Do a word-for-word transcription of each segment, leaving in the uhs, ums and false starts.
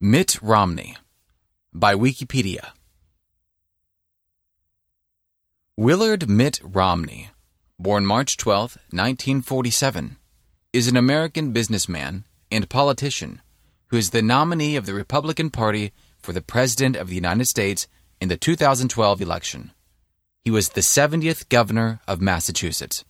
Mitt Romney, by Wikipedia. Willard Mitt Romney, born March twelfth, nineteen forty-seven, is an American businessman and politician who is the nominee of the Republican Party for the President of the United States in the two thousand twelve election. He was the seventieth governor of Massachusetts.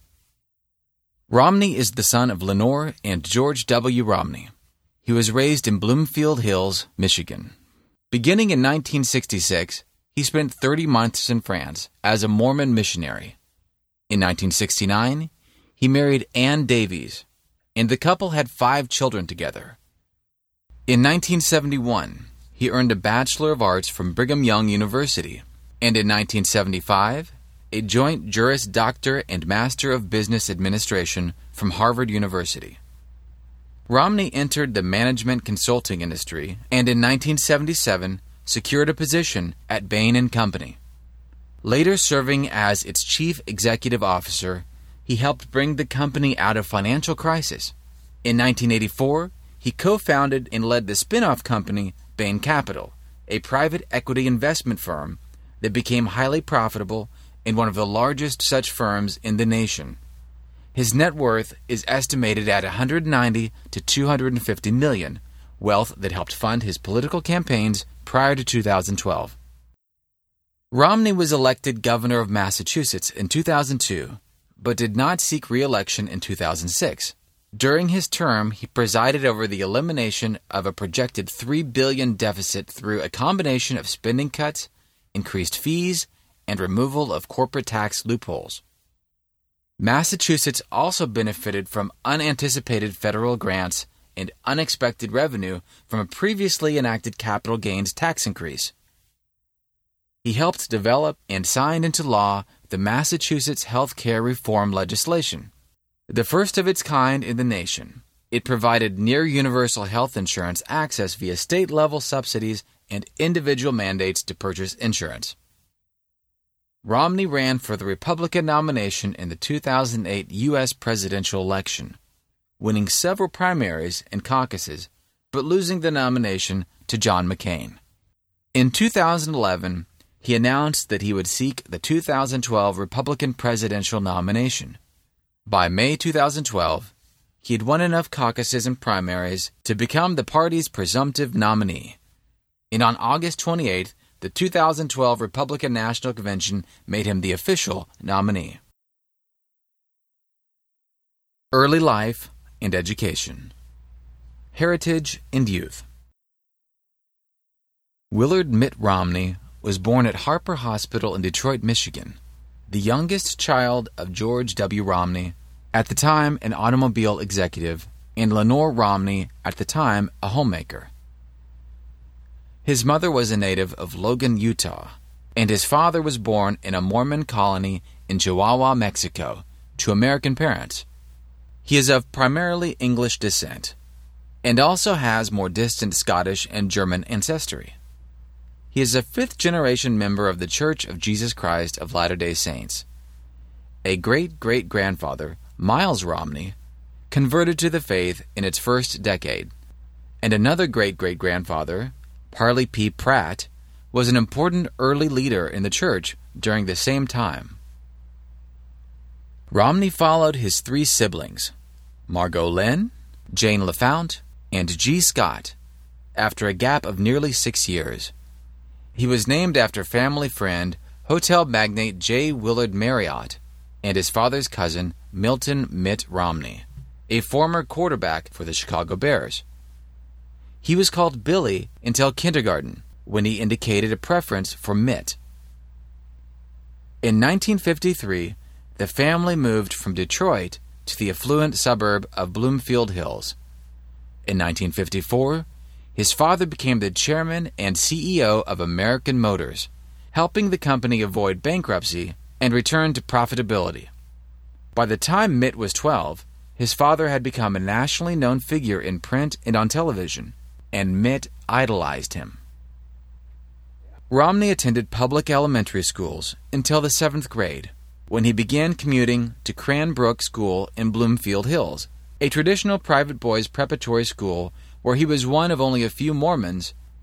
Romney is the son of Lenore and George W. Romney. He was raised in Bloomfield Hills, Michigan. Beginning in nineteen sixty-six, he spent thirty months in France as a Mormon missionary. In nineteen sixty-nine, he married Ann Davies, and the couple had five children together. In nineteen seventy-one, he earned a Bachelor of Arts from Brigham Young University, and in nineteen seventy-five, a joint Juris Doctor and Master of Business Administration from Harvard University. Romney entered the management consulting industry and in nineteen seventy-seven secured a position at Bain and Company. Later serving as its chief executive officer, he helped bring the company out of financial crisis. In nineteen eighty-four, he co-founded and led the spin-off company Bain Capital, a private equity investment firm that became highly profitable and one of the largest such firms in the nation. His net worth is estimated at one hundred ninety to two hundred fifty million, wealth that helped fund his political campaigns prior to two thousand twelve. Romney was elected governor of Massachusetts in two thousand two, but did not seek re-election in two thousand six. During his term, he presided over the elimination of a projected three billion dollars deficit through a combination of spending cuts, increased fees, and removal of corporate tax loopholes. Massachusetts also benefited from unanticipated federal grants and unexpected revenue from a previously enacted capital gains tax increase. He helped develop and signed into law the Massachusetts Health Care Reform legislation, the first of its kind in the nation. It provided near-universal health insurance access via state-level subsidies and individual mandates to purchase insurance. Romney ran for the Republican nomination in the two thousand eight U S presidential election, winning several primaries and caucuses, but losing the nomination to John McCain. In two thousand eleven, he announced that he would seek the two thousand twelve Republican presidential nomination. By May two thousand twelve, he had won enough caucuses and primaries to become the party's presumptive nominee. And on August twenty-eighth, the two thousand twelve Republican National Convention made him the official nominee. Early life and education. Heritage and youth. Willard Mitt Romney was born at Harper Hospital in Detroit, Michigan, the youngest child of George W. Romney, at the time an automobile executive, and Lenore Romney, at the time a homemaker. His mother was a native of Logan, Utah, and his father was born in a Mormon colony in Chihuahua, Mexico, to American parents. He is of primarily English descent, and also has more distant Scottish and German ancestry. He is a fifth-generation member of the Church of Jesus Christ of Latter-day Saints. A great-great-grandfather, Miles Romney, converted to the faith in its first decade, and another great-great-grandfather, Parley P. Pratt, was an important early leader in the church during the same time. Romney followed his three siblings, Margot Lynn, Jane LaFount, and G. Scott, after a gap of nearly six years. He was named after family friend, hotel magnate J. Willard Marriott, and his father's cousin, Milton Mitt Romney, a former quarterback for the Chicago Bears. He was called Billy until kindergarten, when he indicated a preference for Mitt. In nineteen fifty-three, the family moved from Detroit to the affluent suburb of Bloomfield Hills. In nineteen fifty-four, his father became the chairman and C E O of American Motors, helping the company avoid bankruptcy and return to profitability. By the time Mitt was twelve, his father had become a nationally known figure in print and on television, and Mitt idolized him. Romney attended public elementary schools until the seventh grade, when he began commuting to Cranbrook School in Bloomfield Hills, a traditional private boys' preparatory school where he was one of only a few Mormons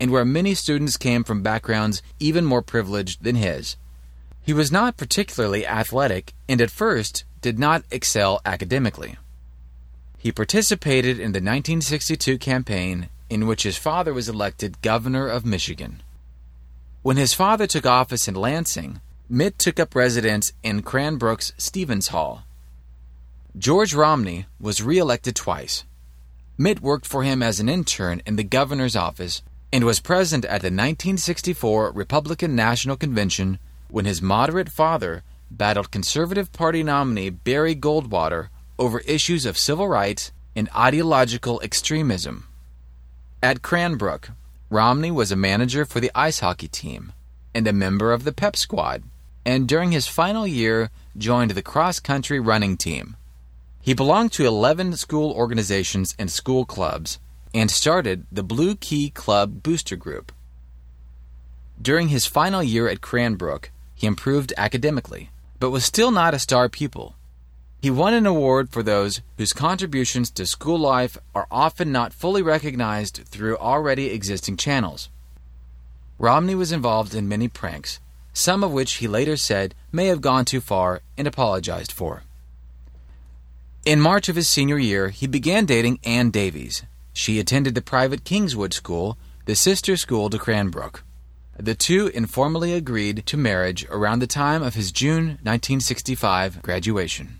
and where many students came from backgrounds even more privileged than his. He was not particularly athletic and at first did not excel academically. He participated in the nineteen sixty-two campaign in which his father was elected governor of Michigan. When his father took office in Lansing, Mitt took up residence in Cranbrook's Stevens Hall. George Romney was re-elected twice. Mitt worked for him as an intern in the governor's office and was present at the nineteen sixty-four Republican National Convention when his moderate father battled Conservative Party nominee Barry Goldwater over issues of civil rights and ideological extremism. At Cranbrook, Romney was a manager for the ice hockey team and a member of the pep squad, and during his final year joined the cross-country running team. He belonged to eleven school organizations and school clubs and started the Blue Key Club Booster Group. During his final year at Cranbrook, he improved academically, but was still not a star pupil. He won an award for those whose contributions to school life are often not fully recognized through already existing channels. Romney was involved in many pranks, some of which he later said may have gone too far and apologized for. In March of his senior year, he began dating Ann Davies. She attended the private Kingswood School, the sister school to Cranbrook. The two informally agreed to marriage around the time of his June nineteen sixty-five graduation.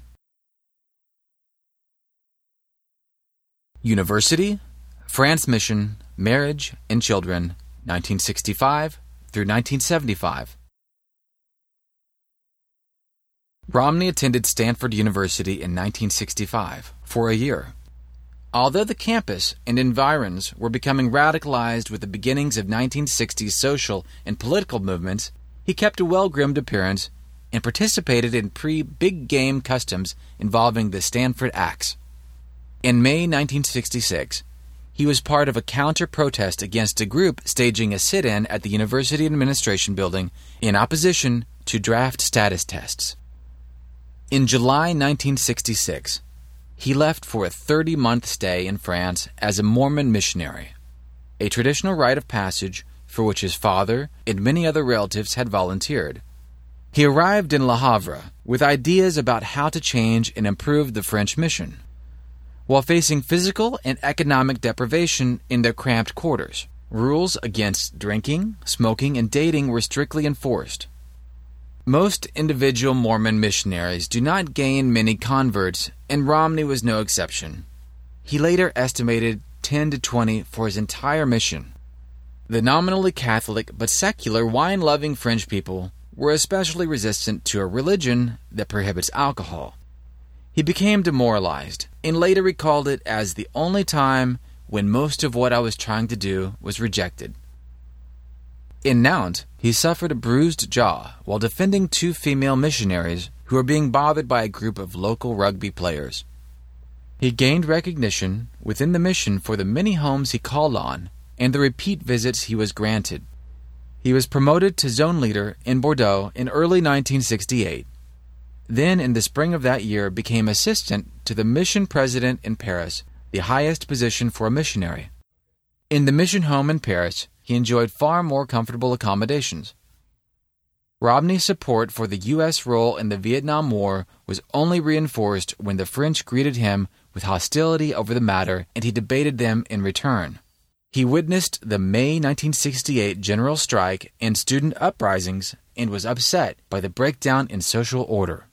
University, France Mission, Marriage and Children, nineteen sixty-five through nineteen seventy-five. Romney attended Stanford University in nineteen sixty-five for a year. Although the campus and environs were becoming radicalized with the beginnings of nineteen sixties social and political movements, he kept a well-groomed appearance and participated in pre-big game customs involving the Stanford Acts. In May nineteen sixty-six, he was part of a counter-protest against a group staging a sit-in at the University Administration Building in opposition to draft status tests. In July nineteen sixty-six, he left for a thirty-month stay in France as a Mormon missionary, a traditional rite of passage for which his father and many other relatives had volunteered. He arrived in Le Havre with ideas about how to change and improve the French mission, while facing physical and economic deprivation in their cramped quarters. Rules against drinking, smoking, and dating were strictly enforced. Most individual Mormon missionaries do not gain many converts, and Romney was no exception. He later estimated ten to twenty for his entire mission. The nominally Catholic but secular wine-loving French people were especially resistant to a religion that prohibits alcohol. He became demoralized and later recalled it as the only time when most of what I was trying to do was rejected. In Nantes, he suffered a bruised jaw while defending two female missionaries who were being bothered by a group of local rugby players. He gained recognition within the mission for the many homes he called on and the repeat visits he was granted. He was promoted to zone leader in Bordeaux in early nineteen sixty-eight. Then, in the spring of that year, became assistant to the mission president in Paris, the highest position for a missionary. In the mission home in Paris, he enjoyed far more comfortable accommodations. Romney's support for the U S role in the Vietnam War was only reinforced when the French greeted him with hostility over the matter and he debated them in return. He witnessed the May nineteen sixty-eight general strike and student uprisings and was upset by the breakdown in social order.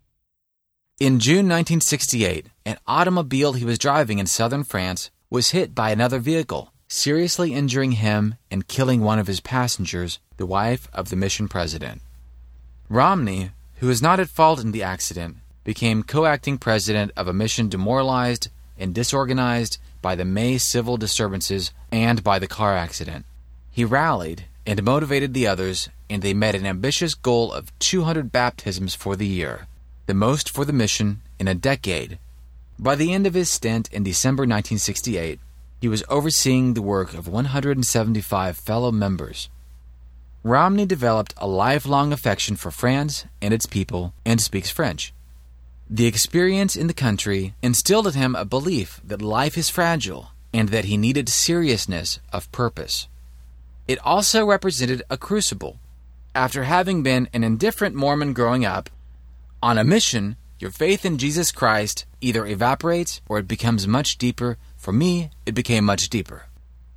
In June nineteen sixty-eight, an automobile he was driving in southern France was hit by another vehicle, seriously injuring him and killing one of his passengers, the wife of the mission president. Romney, who was not at fault in the accident, became co-acting president of a mission demoralized and disorganized by the May civil disturbances and by the car accident. He rallied and motivated the others, and they met an ambitious goal of two hundred baptisms for the year, the most for the mission in a decade. By the end of his stint in December nineteen sixty-eight, he was overseeing the work of one hundred seventy-five fellow members. Romney developed a lifelong affection for France and its people and speaks French. The experience in the country instilled in him a belief that life is fragile and that he needed seriousness of purpose. It also represented a crucible. After having been an indifferent Mormon growing up, on a mission, your faith in Jesus Christ either evaporates or it becomes much deeper. For me, it became much deeper.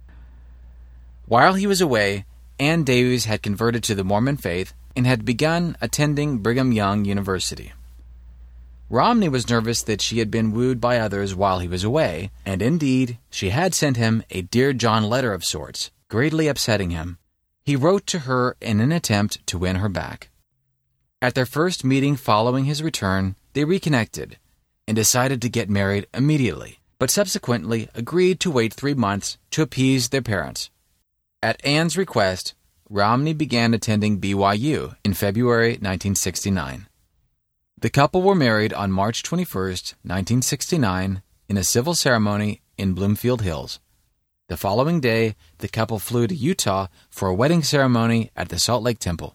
While he was away, Ann Davies had converted to the Mormon faith and had begun attending Brigham Young University. Romney was nervous that she had been wooed by others while he was away, and indeed, she had sent him a Dear John letter of sorts, greatly upsetting him. He wrote to her in an attempt to win her back. At their first meeting following his return, they reconnected and decided to get married immediately, but subsequently agreed to wait three months to appease their parents. At Ann's request, Romney began attending B Y U in February nineteen sixty-nine. The couple were married on March twenty-first, nineteen sixty-nine, in a civil ceremony in Bloomfield Hills. The following day, the couple flew to Utah for a wedding ceremony at the Salt Lake Temple.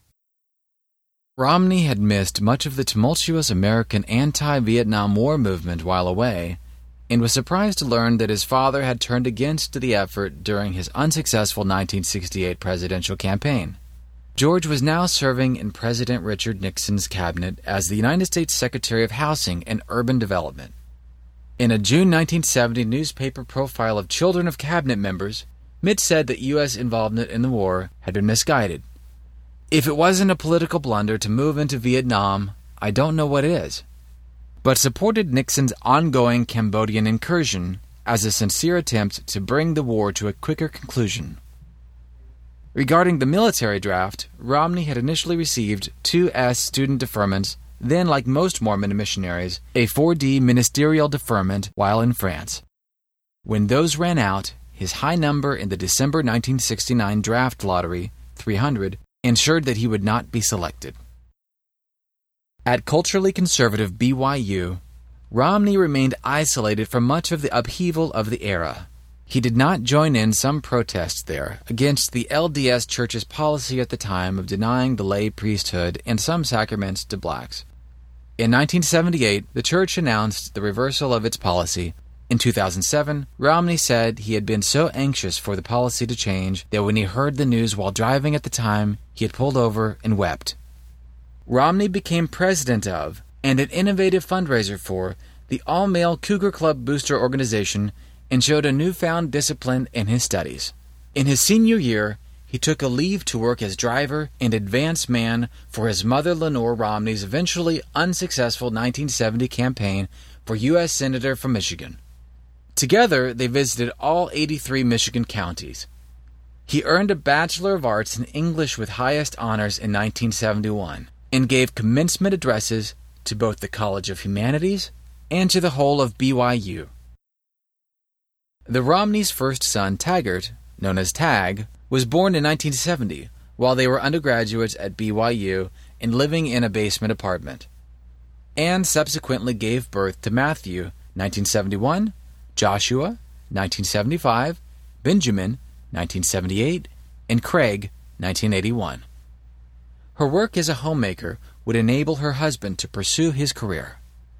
Romney had missed much of the tumultuous American anti-Vietnam War movement while away, and was surprised to learn that his father had turned against the effort during his unsuccessful nineteen sixty-eight presidential campaign. George was now serving in President Richard Nixon's cabinet as the United States Secretary of Housing and Urban Development. In a June nineteen seventy newspaper profile of children of cabinet members, Mitt said that U S involvement in the war had been misguided. If it wasn't a political blunder to move into Vietnam, I don't know what is. But supported Nixon's ongoing Cambodian incursion as a sincere attempt to bring the war to a quicker conclusion. Regarding the military draft, Romney had initially received two S student deferments, then, like most Mormon missionaries, a four D ministerial deferment while in France. When those ran out, his high number in the December nineteen sixty-nine draft lottery, three hundred, ensured that he would not be selected. At culturally conservative B Y U, Romney remained isolated from much of the upheaval of the era. He did not join in some protests there against the L D S Church's policy at the time of denying the lay priesthood and some sacraments to blacks. In nineteen seventy-eight, the church announced the reversal of its policy. In two thousand seven, Romney said he had been so anxious for the policy to change that when he heard the news while driving at the time, he had pulled over and wept. Romney became president of, and an innovative fundraiser for, the all-male Cougar Club booster organization and showed a newfound discipline in his studies. In his senior year, he took a leave to work as driver and advance man for his mother Lenore Romney's eventually unsuccessful nineteen seventy campaign for U S Senator from Michigan. Together, they visited all eighty-three Michigan counties. He earned a Bachelor of Arts in English with highest honors in nineteen seventy-one and gave commencement addresses to both the College of Humanities and to the whole of B Y U. The Romneys' first son, Taggart, known as Tag, was born in nineteen seventy while they were undergraduates at B Y U and living in a basement apartment. Anne subsequently gave birth to Matthew, nineteen seventy-one, Joshua, nineteen seventy-five, Benjamin, nineteen seventy-eight, and Craig, nineteen eighty-one. Her work as a homemaker would enable her husband to pursue his career.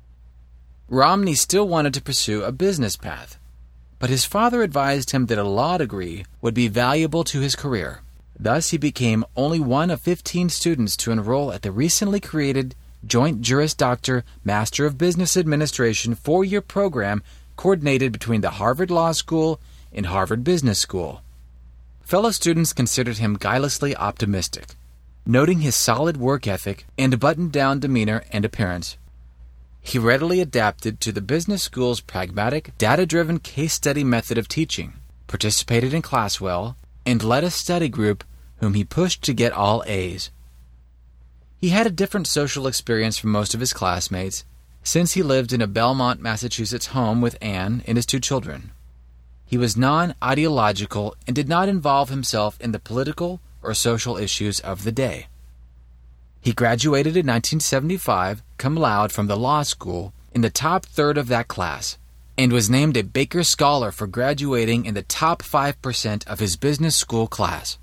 Romney still wanted to pursue a business path, but his father advised him that a law degree would be valuable to his career. Thus, he became only one of fifteen students to enroll at the recently created Joint Juris Doctor Master of Business Administration four-year program coordinated between the Harvard Law School and Harvard Business School. Fellow students considered him guilelessly optimistic, noting his solid work ethic and buttoned-down demeanor and appearance. He readily adapted to the business school's pragmatic, data-driven case study method of teaching, participated in class well, and led a study group whom he pushed to get all A's. He had a different social experience from most of his classmates, since he lived in a Belmont, Massachusetts home with Anne and his two children. He was non-ideological and did not involve himself in the political or social issues of the day. He graduated in nineteen seventy-five, cum laude from the law school, in the top third of that class, and was named a Baker Scholar for graduating in the top five percent of his business school class.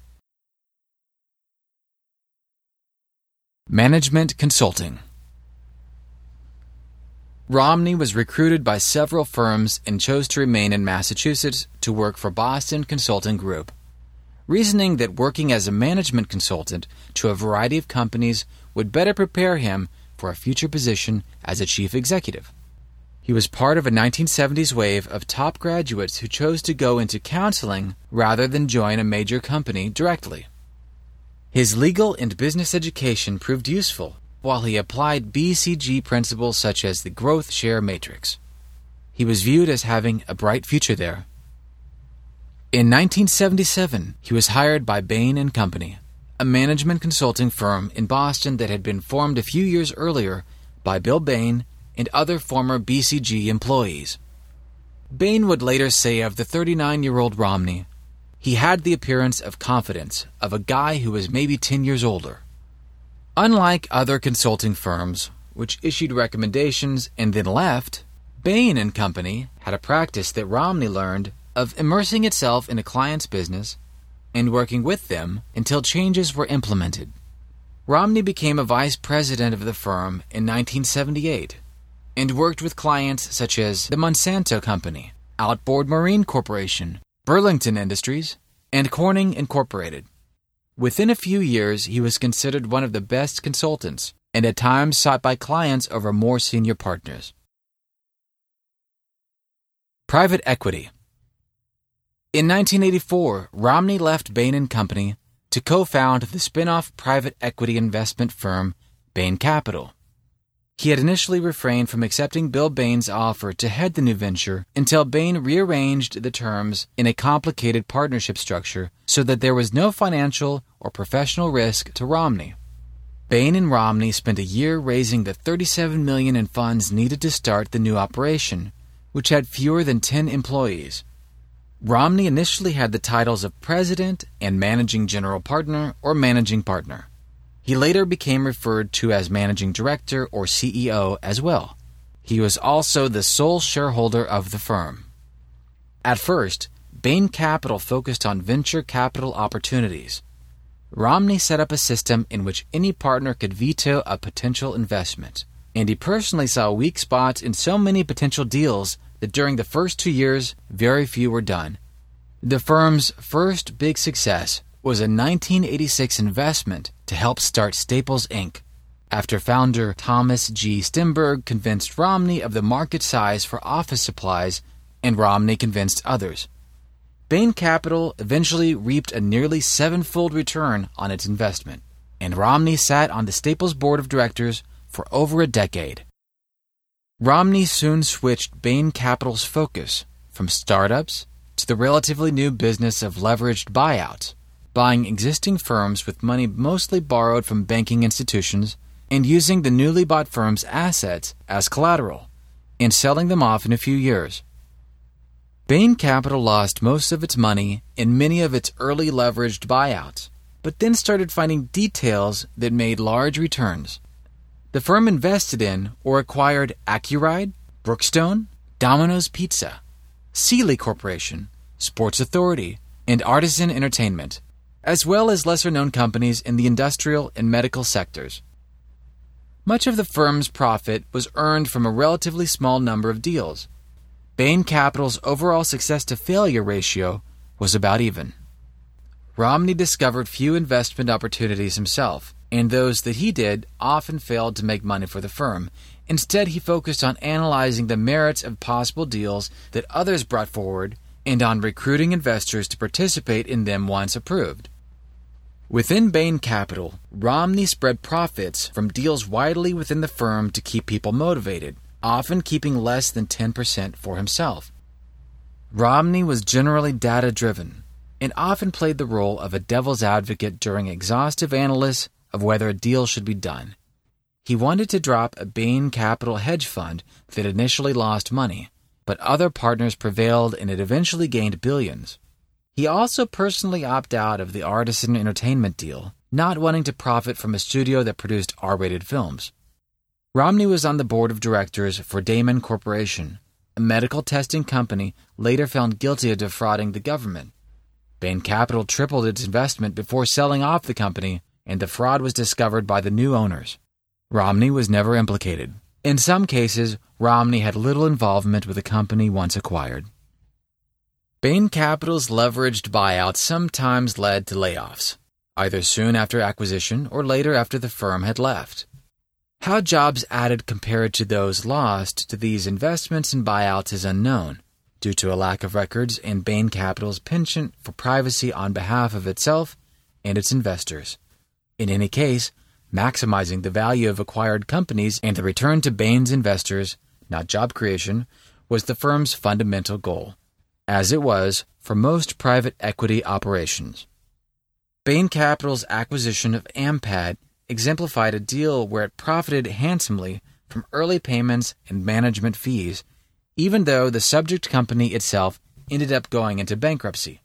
Management Consulting. Romney was recruited by several firms and chose to remain in Massachusetts to work for Boston Consulting Group. reasoning that working as a management consultant to a variety of companies would better prepare him for a future position as a chief executive. He was part of a nineteen seventies wave of top graduates who chose to go into counseling rather than join a major company directly. His legal and business education proved useful while he applied B C G principles such as the growth share matrix. He was viewed as having a bright future there. In nineteen seventy-seven, he was hired by Bain and Company, a management consulting firm in Boston that had been formed a few years earlier by Bill Bain and other former B C G employees. Bain would later say of the thirty-nine-year-old Romney, he had the appearance of confidence of a guy who was maybe ten years older. Unlike other consulting firms, which issued recommendations and then left, Bain and Company had a practice that Romney learned of immersing itself in a client's business and working with them until changes were implemented. Romney became a vice president of the firm in nineteen seventy-eight and worked with clients such as the Monsanto Company, Outboard Marine Corporation, Burlington Industries, and Corning Incorporated. Within a few years, he was considered one of the best consultants and at times sought by clients over more senior partners. Private equity. In nineteen eighty-four, Romney left Bain and Company to co-found the spin-off private equity investment firm Bain Capital. He had initially refrained from accepting Bill Bain's offer to head the new venture until Bain rearranged the terms in a complicated partnership structure so that there was no financial or professional risk to Romney. Bain and Romney spent a year raising the thirty-seven million dollars in funds needed to start the new operation, which had fewer than ten employees. Romney initially had the titles of president and managing general partner or managing partner. He later became referred to as managing director or C E O as well. He was also the sole shareholder of the firm. At first, Bain Capital focused on venture capital opportunities. Romney set up a system in which any partner could veto a potential investment, and he personally saw weak spots in so many potential deals that during the first two years, very few were done. The firm's first big success was a nineteen eighty-six investment to help start Staples Incorporated, after founder Thomas G. Stemberg convinced Romney of the market size for office supplies, and Romney convinced others. Bain Capital eventually reaped a nearly sevenfold return on its investment, and Romney sat on the Staples board of directors for over a decade. Romney soon switched Bain Capital's focus from startups to the relatively new business of leveraged buyouts, buying existing firms with money mostly borrowed from banking institutions and using the newly bought firm's assets as collateral and selling them off in a few years. Bain Capital lost most of its money in many of its early leveraged buyouts, but then started finding details that made large returns. The firm invested in or acquired Accuride, Brookstone, Domino's Pizza, Sealy Corporation, Sports Authority, and Artisan Entertainment, as well as lesser-known companies in the industrial and medical sectors. Much of the firm's profit was earned from a relatively small number of deals. Bain Capital's overall success-to-failure ratio was about even. Romney discovered few investment opportunities himself, and those that he did often failed to make money for the firm. Instead, he focused on analyzing the merits of possible deals that others brought forward and on recruiting investors to participate in them once approved. Within Bain Capital, Romney spread profits from deals widely within the firm to keep people motivated, often keeping less than ten percent for himself. Romney was generally data-driven and often played the role of a devil's advocate during exhaustive analysis of whether a deal should be done. He wanted to drop a Bain Capital hedge fund that initially lost money, but other partners prevailed and it eventually gained billions. He also personally opted out of the Artisan Entertainment deal, not wanting to profit from a studio that produced R-rated films. Romney was on the board of directors for Damon Corporation, a medical testing company later found guilty of defrauding the government. Bain Capital tripled its investment before selling off the company, and the fraud was discovered by the new owners. Romney was never implicated. In some cases, Romney had little involvement with the company once acquired. Bain Capital's leveraged buyouts sometimes led to layoffs, either soon after acquisition or later after the firm had left. How jobs added compared to those lost to these investments and buyouts is unknown, due to a lack of records and Bain Capital's penchant for privacy on behalf of itself and its investors. In any case, maximizing the value of acquired companies and the return to Bain's investors, not job creation, was the firm's fundamental goal, as it was for most private equity operations. Bain Capital's acquisition of Ampad exemplified a deal where it profited handsomely from early payments and management fees, even though the subject company itself ended up going into bankruptcy.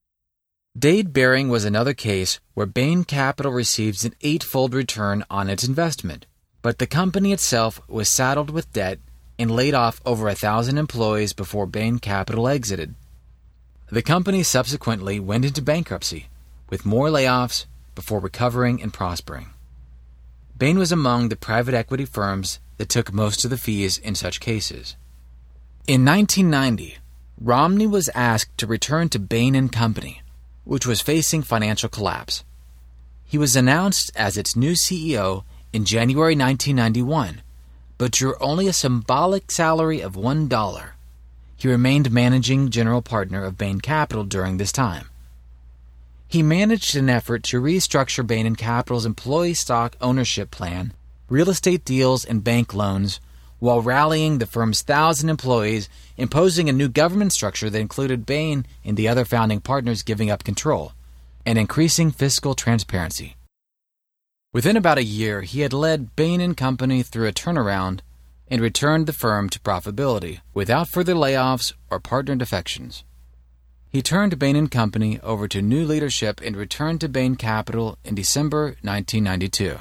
Dade Behring was another case where Bain Capital receives an eightfold return on its investment, but the company itself was saddled with debt and laid off over a thousand employees before Bain Capital exited. The company subsequently went into bankruptcy, with more layoffs before recovering and prospering. Bain was among the private equity firms that took most of the fees in such cases. In nineteen ninety, Romney was asked to return to Bain and Company, which was facing financial collapse. He was announced as its new C E O in January nineteen ninety-one, but drew only a symbolic salary of one dollar. He remained managing general partner of Bain Capital during this time. He managed an effort to restructure Bain and Capital's employee stock ownership plan, real estate deals, and bank loans, while rallying the firm's thousand employees, imposing a new government structure that included Bain and the other founding partners giving up control, and increasing fiscal transparency. Within about a year, he had led Bain and Company through a turnaround and returned the firm to profitability without further layoffs or partner defections. He turned Bain and Company over to new leadership and returned to Bain Capital in December nineteen ninety-two.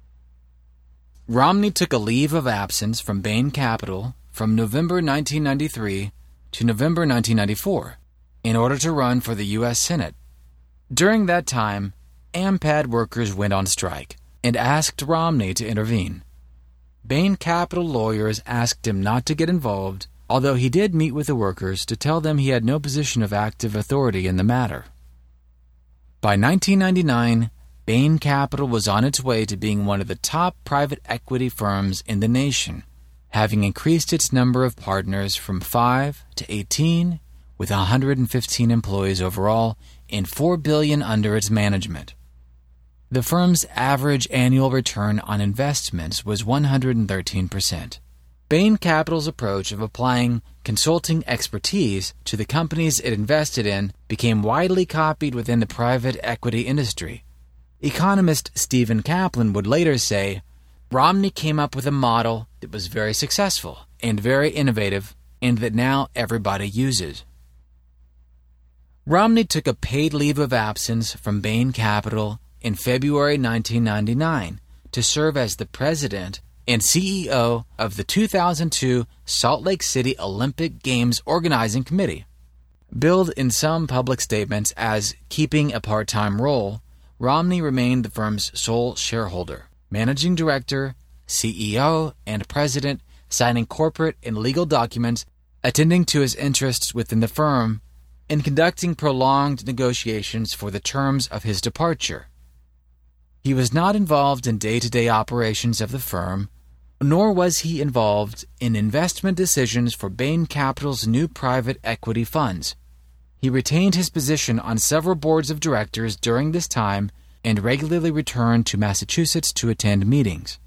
Romney took a leave of absence from Bain Capital from November nineteen ninety-three to November nineteen ninety-four in order to run for the U S Senate. During that time, Ampad workers went on strike and asked Romney to intervene. Bain Capital lawyers asked him not to get involved, although he did meet with the workers to tell them he had no position of active authority in the matter. By nineteen ninety-nine, Bain Capital was on its way to being one of the top private equity firms in the nation, having increased its number of partners from five to eighteen, with one hundred fifteen employees overall and four billion dollars under its management. The firm's average annual return on investments was one hundred thirteen percent. Bain Capital's approach of applying consulting expertise to the companies it invested in became widely copied within the private equity industry. Economist Stephen Kaplan would later say, Romney came up with a model that was very successful and very innovative and that now everybody uses. Romney took a paid leave of absence from Bain Capital in February nineteen ninety-nine to serve as the president and C E O of the two thousand two Salt Lake City Olympic Games Organizing Committee. Billed in some public statements as keeping a part-time role, Romney remained the firm's sole shareholder, managing director, C E O, and president, signing corporate and legal documents, attending to his interests within the firm, and conducting prolonged negotiations for the terms of his departure. He was not involved in day-to-day operations of the firm, nor was he involved in investment decisions for Bain Capital's new private equity funds. He retained his position on several boards of directors during this time and regularly returned to Massachusetts to attend meetings.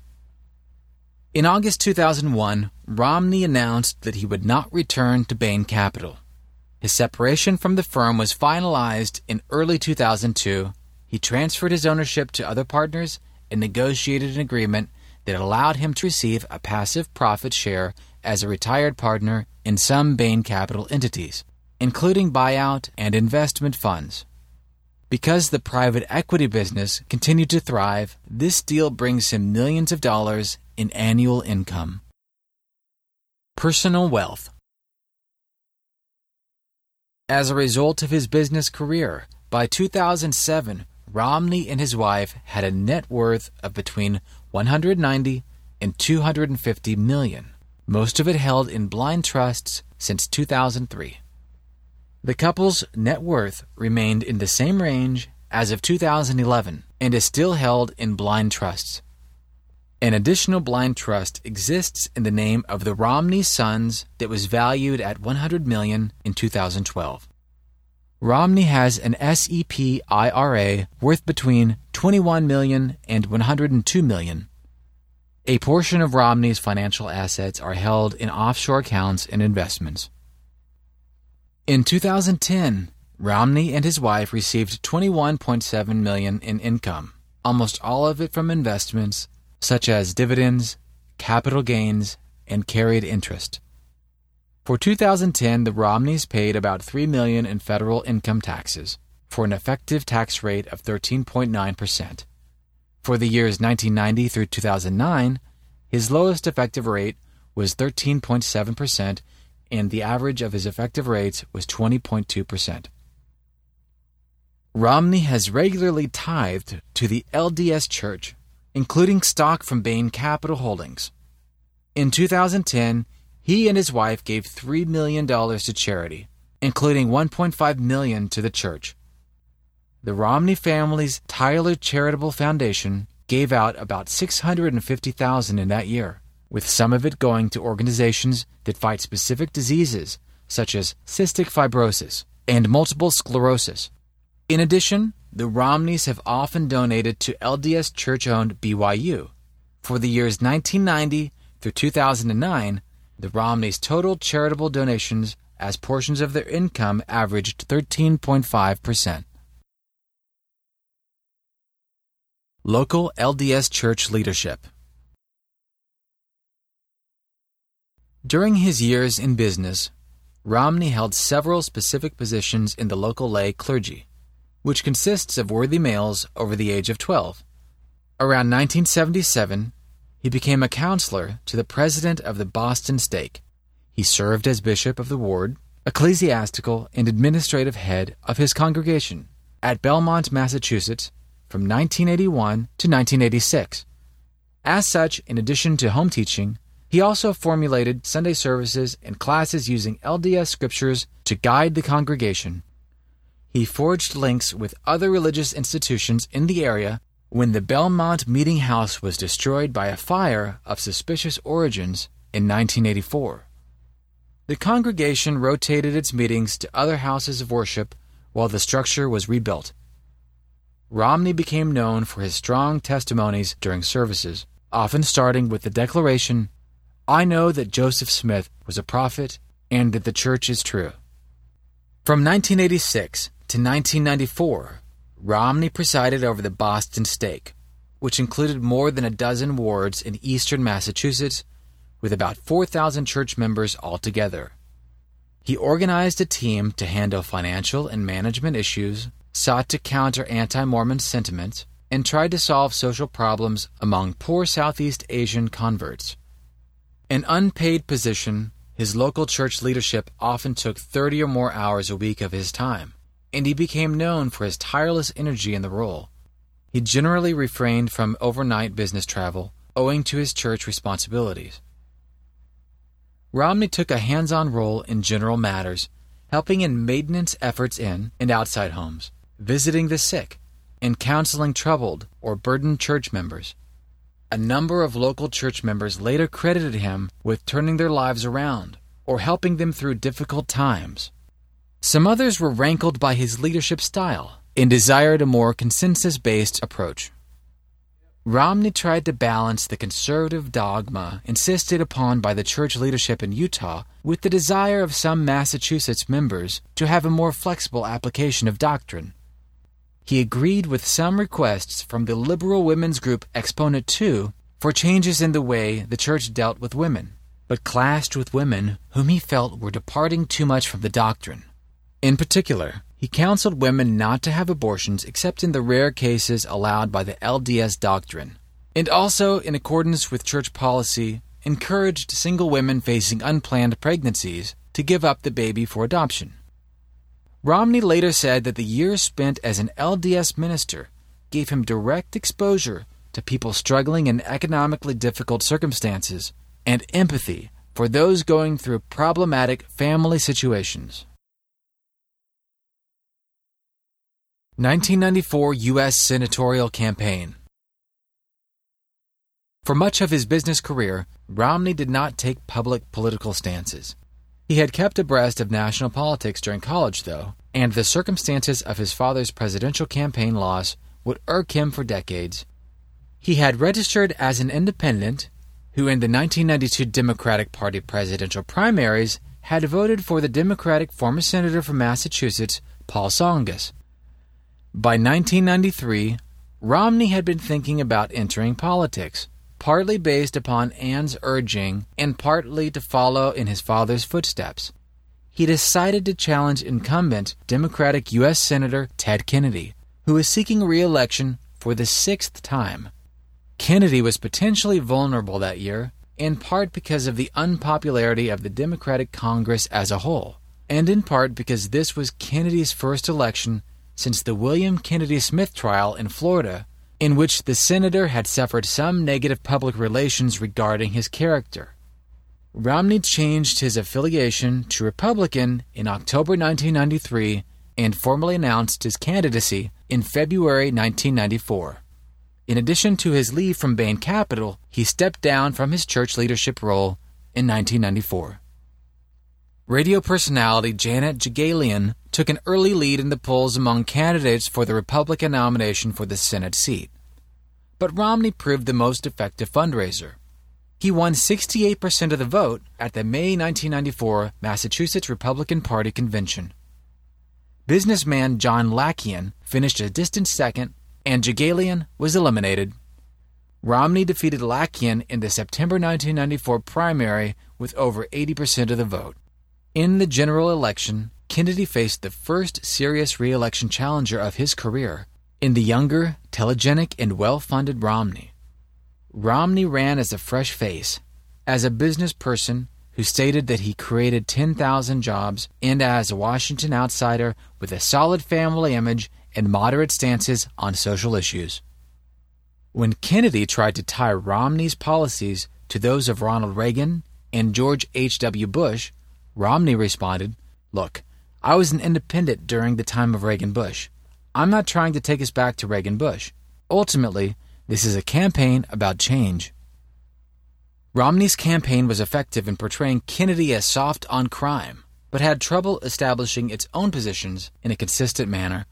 In August two thousand one, Romney announced that he would not return to Bain Capital. His separation from the firm was finalized in early two thousand two. He transferred his ownership to other partners and negotiated an agreement that allowed him to receive a passive profit share as a retired partner in some Bain Capital entities, including buyout and investment funds. Because the private equity business continued to thrive, this deal brings him millions of dollars in annual income. Personal wealth. As a result of his business career, by two thousand seven, Romney and his wife had a net worth of between one hundred ninety and two hundred fifty million, most of it held in blind trusts since two thousand three. The couple's net worth remained in the same range as of two thousand eleven and is still held in blind trusts. An additional blind trust exists in the name of the Romney Sons that was valued at one hundred million dollars in two thousand twelve. Romney has an S E P I R A worth between twenty-one million dollars and one hundred two million dollars. A portion of Romney's financial assets are held in offshore accounts and investments. In two thousand ten, Romney and his wife received twenty-one point seven million dollars in income, almost all of it from investments such as dividends, capital gains, and carried interest. For two thousand ten, the Romneys paid about three million dollars in federal income taxes, for an effective tax rate of thirteen point nine percent. For the years nineteen ninety through two thousand nine, his lowest effective rate was thirteen point seven percent, and the average of his effective rates was twenty point two percent. Romney has regularly tithed to the L D S Church, including stock from Bain Capital Holdings. In two thousand ten, he and his wife gave three million dollars to charity, including one point five million dollars to the church. The Romney family's Tyler Charitable Foundation gave out about six hundred fifty thousand dollars in that year, with some of it going to organizations that fight specific diseases such as cystic fibrosis and multiple sclerosis. In addition, the Romneys have often donated to L D S Church-owned B Y U. For the years nineteen ninety through two thousand nine, the Romneys' total charitable donations as portions of their income averaged thirteen point five percent. Local L D S Church leadership. During his years in business, Romney held several specific positions in the local lay clergy, which consists of worthy males over the age of twelve. Around nineteen seventy-seven, he became a counselor to the president of the Boston Stake. He served as bishop of the ward, ecclesiastical and administrative head of his congregation at Belmont, Massachusetts, from nineteen eighty-one to nineteen eighty-six. As such, in addition to home teaching, he also formulated Sunday services and classes using L D S scriptures to guide the congregation. He forged links with other religious institutions in the area when the Belmont Meeting House was destroyed by a fire of suspicious origins in nineteen eighty-four. The congregation rotated its meetings to other houses of worship while the structure was rebuilt. Romney became known for his strong testimonies during services, often starting with the declaration, "I know that Joseph Smith was a prophet and that the church is true." From nineteen eighty-six to nineteen ninety-four, Romney presided over the Boston Stake, which included more than a dozen wards in eastern Massachusetts, with about four thousand church members altogether. He organized a team to handle financial and management issues, sought to counter anti-Mormon sentiment, and tried to solve social problems among poor Southeast Asian converts. An unpaid position, his local church leadership often took thirty or more hours a week of his time, and he became known for his tireless energy in the role. He generally refrained from overnight business travel, owing to his church responsibilities. Romney took a hands-on role in general matters, helping in maintenance efforts in and outside homes, visiting the sick, and counseling troubled or burdened church members. A number of local church members later credited him with turning their lives around or helping them through difficult times. Some others were rankled by his leadership style and desired a more consensus-based approach. Romney tried to balance the conservative dogma insisted upon by the church leadership in Utah with the desire of some Massachusetts members to have a more flexible application of doctrine. He agreed with some requests from the liberal women's group Exponent two for changes in the way the church dealt with women, but clashed with women whom he felt were departing too much from the doctrine. In particular, he counseled women not to have abortions except in the rare cases allowed by the L D S doctrine, and also, in accordance with church policy, encouraged single women facing unplanned pregnancies to give up the baby for adoption. Romney later said that the years spent as an L D S minister gave him direct exposure to people struggling in economically difficult circumstances and empathy for those going through problematic family situations. nineteen ninety-four U S Senatorial Campaign. For much of his business career, Romney did not take public political stances. He had kept abreast of national politics during college, though, and the circumstances of his father's presidential campaign loss would irk him for decades. He had registered as an independent, who in the nineteen ninety-two Democratic Party presidential primaries had voted for the Democratic former senator from Massachusetts, Paul Tsongas. By nineteen ninety-three, Romney had been thinking about entering politics, partly based upon Ann's urging and partly to follow in his father's footsteps. He decided to challenge incumbent Democratic U S Senator Ted Kennedy, who was seeking re-election for the sixth time. Kennedy was potentially vulnerable that year, in part because of the unpopularity of the Democratic Congress as a whole, and in part because this was Kennedy's first election since the William Kennedy Smith trial in Florida, in which the senator had suffered some negative public relations regarding his character. Romney changed his affiliation to Republican in October nineteen ninety-three and formally announced his candidacy in February nineteen ninety-four. In addition to his leave from Bain Capital, he stepped down from his church leadership role in nineteen ninety-four. Radio personality Janet Jagalian took an early lead in the polls among candidates for the Republican nomination for the Senate seat. But Romney proved the most effective fundraiser. He won sixty-eight percent of the vote at the May nineteen ninety-four Massachusetts Republican Party convention. Businessman John Lakian finished a distant second, and Jagalian was eliminated. Romney defeated Lakian in the September nineteen ninety-four primary with over eighty percent of the vote. In the general election, Kennedy faced the first serious re-election challenger of his career in the younger, telegenic, and well-funded Romney. Romney ran as a fresh face, as a business person who stated that he created ten thousand jobs, and as a Washington outsider with a solid family image and moderate stances on social issues. When Kennedy tried to tie Romney's policies to those of Ronald Reagan and George H W Bush, Romney responded, "Look, I was an independent during the time of Reagan-Bush. I'm not trying to take us back to Reagan-Bush. Ultimately, this is a campaign about change." Romney's campaign was effective in portraying Kennedy as soft on crime, but had trouble establishing its own positions in a consistent manner.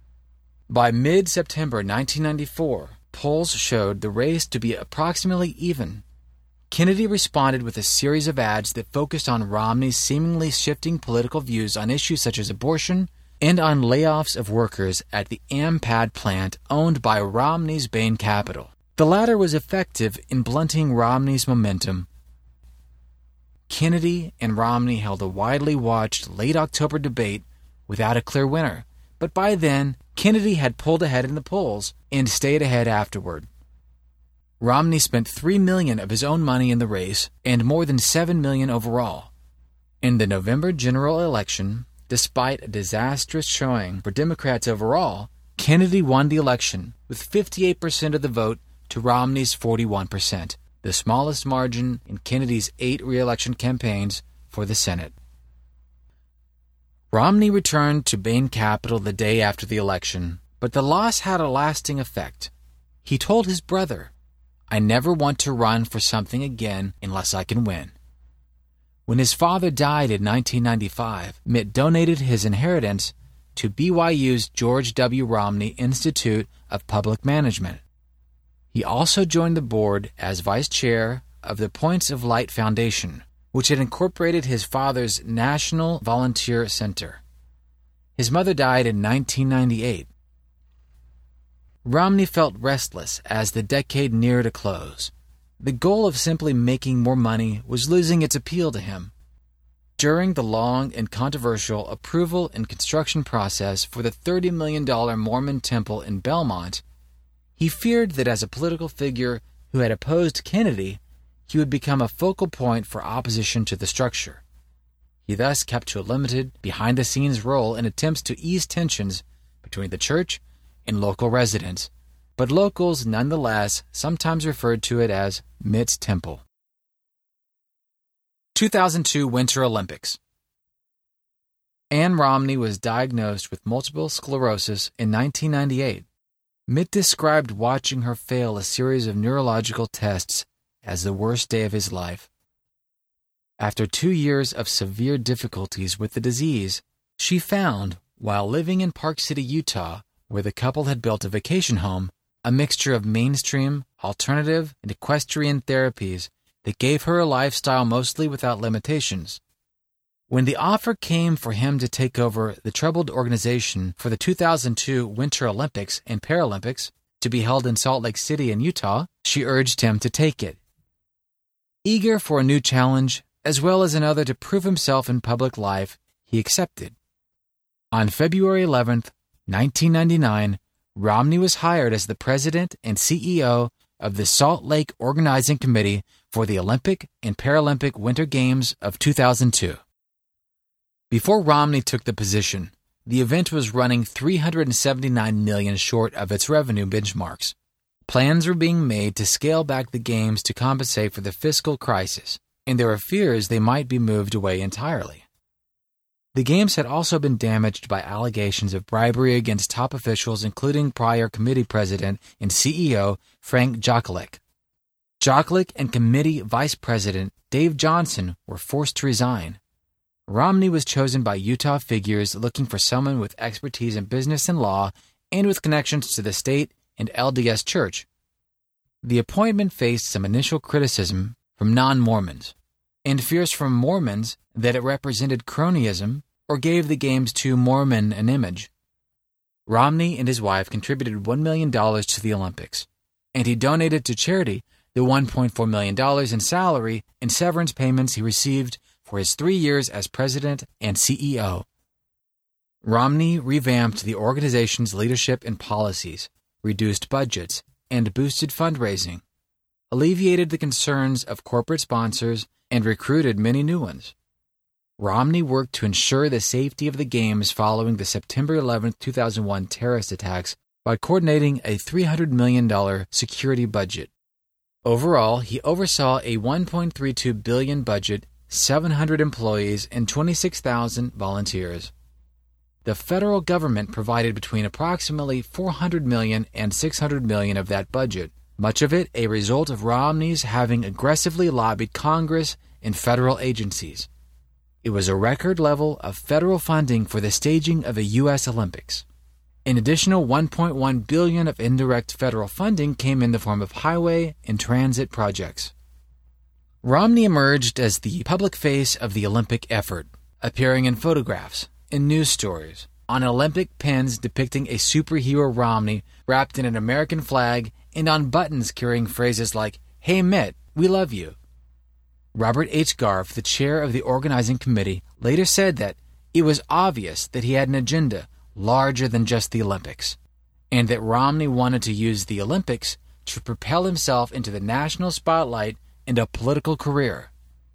By mid-September nineteen ninety-four, polls showed the race to be approximately even. Kennedy responded with a series of ads that focused on Romney's seemingly shifting political views on issues such as abortion and on layoffs of workers at the AmPad plant owned by Romney's Bain Capital. The latter was effective in blunting Romney's momentum. Kennedy and Romney held a widely watched late October debate without a clear winner, but by then, Kennedy had pulled ahead in the polls and stayed ahead afterward. Romney spent three million dollars of his own money in the race and more than seven million dollars overall. In the November general election, despite a disastrous showing for Democrats overall, Kennedy won the election with fifty-eight percent of the vote to Romney's forty-one percent, the smallest margin in Kennedy's eight re-election campaigns for the Senate. Romney returned to Bain Capital the day after the election, but the loss had a lasting effect. He told his brother, "I never want to run for something again unless I can win." When his father died in nineteen ninety-five, Mitt donated his inheritance to B Y U's George W. Romney Institute of Public Management. He also joined the board as vice chair of the Points of Light Foundation, which had incorporated his father's National Volunteer Center. His mother died in nineteen ninety-eight. Romney felt restless as the decade neared a close. The goal of simply making more money was losing its appeal to him. During the long and controversial approval and construction process for the thirty million dollars Mormon temple in Belmont, he feared that as a political figure who had opposed Kennedy, he would become a focal point for opposition to the structure. He thus kept to a limited, behind-the-scenes role in attempts to ease tensions between the church and local residents, but locals nonetheless sometimes referred to it as Mitt's Temple. two thousand two Winter Olympics. Ann Romney was diagnosed with multiple sclerosis in nineteen ninety-eight. Mitt described watching her fail a series of neurological tests as the worst day of his life. After two years of severe difficulties with the disease, she found, while living in Park City, Utah, where the couple had built a vacation home, a mixture of mainstream, alternative, and equestrian therapies that gave her a lifestyle mostly without limitations. When the offer came for him to take over the troubled organization for the two thousand two Winter Olympics and Paralympics, to be held in Salt Lake City in Utah, she urged him to take it. Eager for a new challenge, as well as another to prove himself in public life, he accepted. On February eleventh, nineteen ninety-nine, Romney was hired as the president and C E O of the Salt Lake Organizing Committee for the Olympic and Paralympic Winter Games of two thousand two. Before Romney took the position, the event was running three hundred seventy-nine million dollars short of its revenue benchmarks. Plans were being made to scale back the games to compensate for the fiscal crisis, and there were fears they might be moved away entirely. The games had also been damaged by allegations of bribery against top officials, including prior committee president and C E O Frank Jokalek. Jokalek and committee vice president Dave Johnson were forced to resign. Romney was chosen by Utah figures looking for someone with expertise in business and law and with connections to the state and L D S Church. The appointment faced some initial criticism from non-Mormons, and fears from Mormons that it represented cronyism or gave the games too Mormon an image. Romney and his wife contributed one million dollars to the Olympics, and he donated to charity the one point four million dollars in salary and severance payments he received for his three years as president and C E O. Romney revamped the organization's leadership and policies, reduced budgets, and boosted fundraising, alleviated the concerns of corporate sponsors, and recruited many new ones. Romney worked to ensure the safety of the games following the September eleventh, two thousand one terrorist attacks by coordinating a three hundred million dollars security budget. Overall, he oversaw a one point three two billion dollars budget, seven hundred employees, and twenty-six thousand volunteers. The federal government provided between approximately four hundred million dollars and six hundred million dollars of that budget, much of it a result of Romney's having aggressively lobbied Congress and federal agencies. It was a record level of federal funding for the staging of the U S Olympics. An additional one point one billion dollars of indirect federal funding came in the form of highway and transit projects. Romney emerged as the public face of the Olympic effort, appearing in photographs, in news stories, on Olympic pins depicting a superhero Romney wrapped in an American flag, and on buttons carrying phrases like, "Hey Mitt, we love you." Robert H. Garf, the chair of the organizing committee, later said that it was obvious that he had an agenda larger than just the Olympics, and that Romney wanted to use the Olympics to propel himself into the national spotlight and a political career.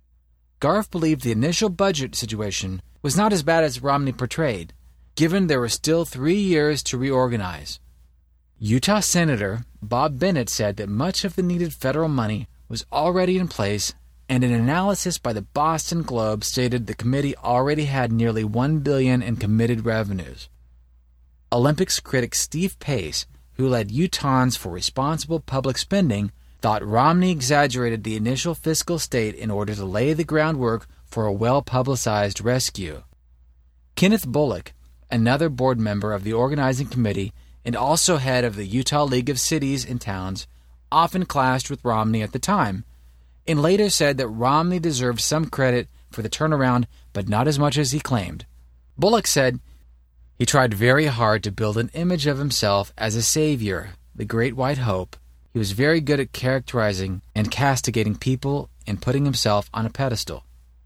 Garf believed the initial budget situation was not as bad as Romney portrayed, given there were still three years to reorganize. Utah Senator Bob Bennett said that much of the needed federal money was already in place, and an analysis by the Boston Globe stated the committee already had nearly one billion dollars in committed revenues. Olympics critic Steve Pace, who led Utahns for Responsible Public Spending, thought Romney exaggerated the initial fiscal state in order to lay the groundwork for a well-publicized rescue. Kenneth Bullock, another board member of the organizing committee and also head of the Utah League of Cities and Towns, often clashed with Romney at the time, and later said that Romney deserved some credit for the turnaround, but not as much as he claimed. Bullock said, "He tried very hard to build an image of himself as a savior, the great white hope. He was very good at characterizing and castigating people and putting himself on a pedestal."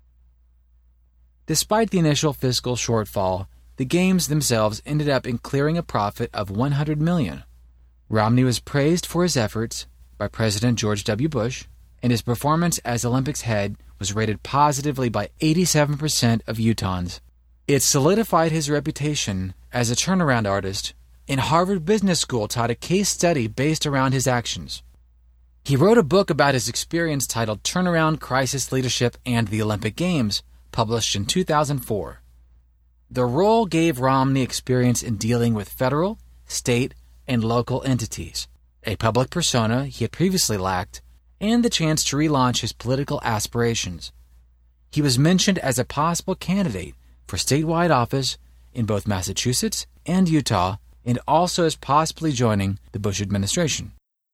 Despite the initial fiscal shortfall, the games themselves ended up in clearing a profit of one hundred million dollars. Romney was praised for his efforts by President George W. Bush, and his performance as Olympics head was rated positively by eighty-seven percent of Utahns. It solidified his reputation as a turnaround artist, and Harvard Business School taught a case study based around his actions. He wrote a book about his experience titled Turnaround, Crisis Leadership, and the Olympic Games, published in two thousand four. The role gave Romney experience in dealing with federal, state, and local entities, a public persona he had previously lacked, and the chance to relaunch his political aspirations. He was mentioned as a possible candidate for statewide office in both Massachusetts and Utah, and also as possibly joining the Bush administration.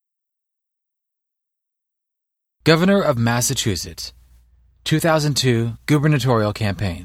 Governor of Massachusetts, two thousand two gubernatorial campaign.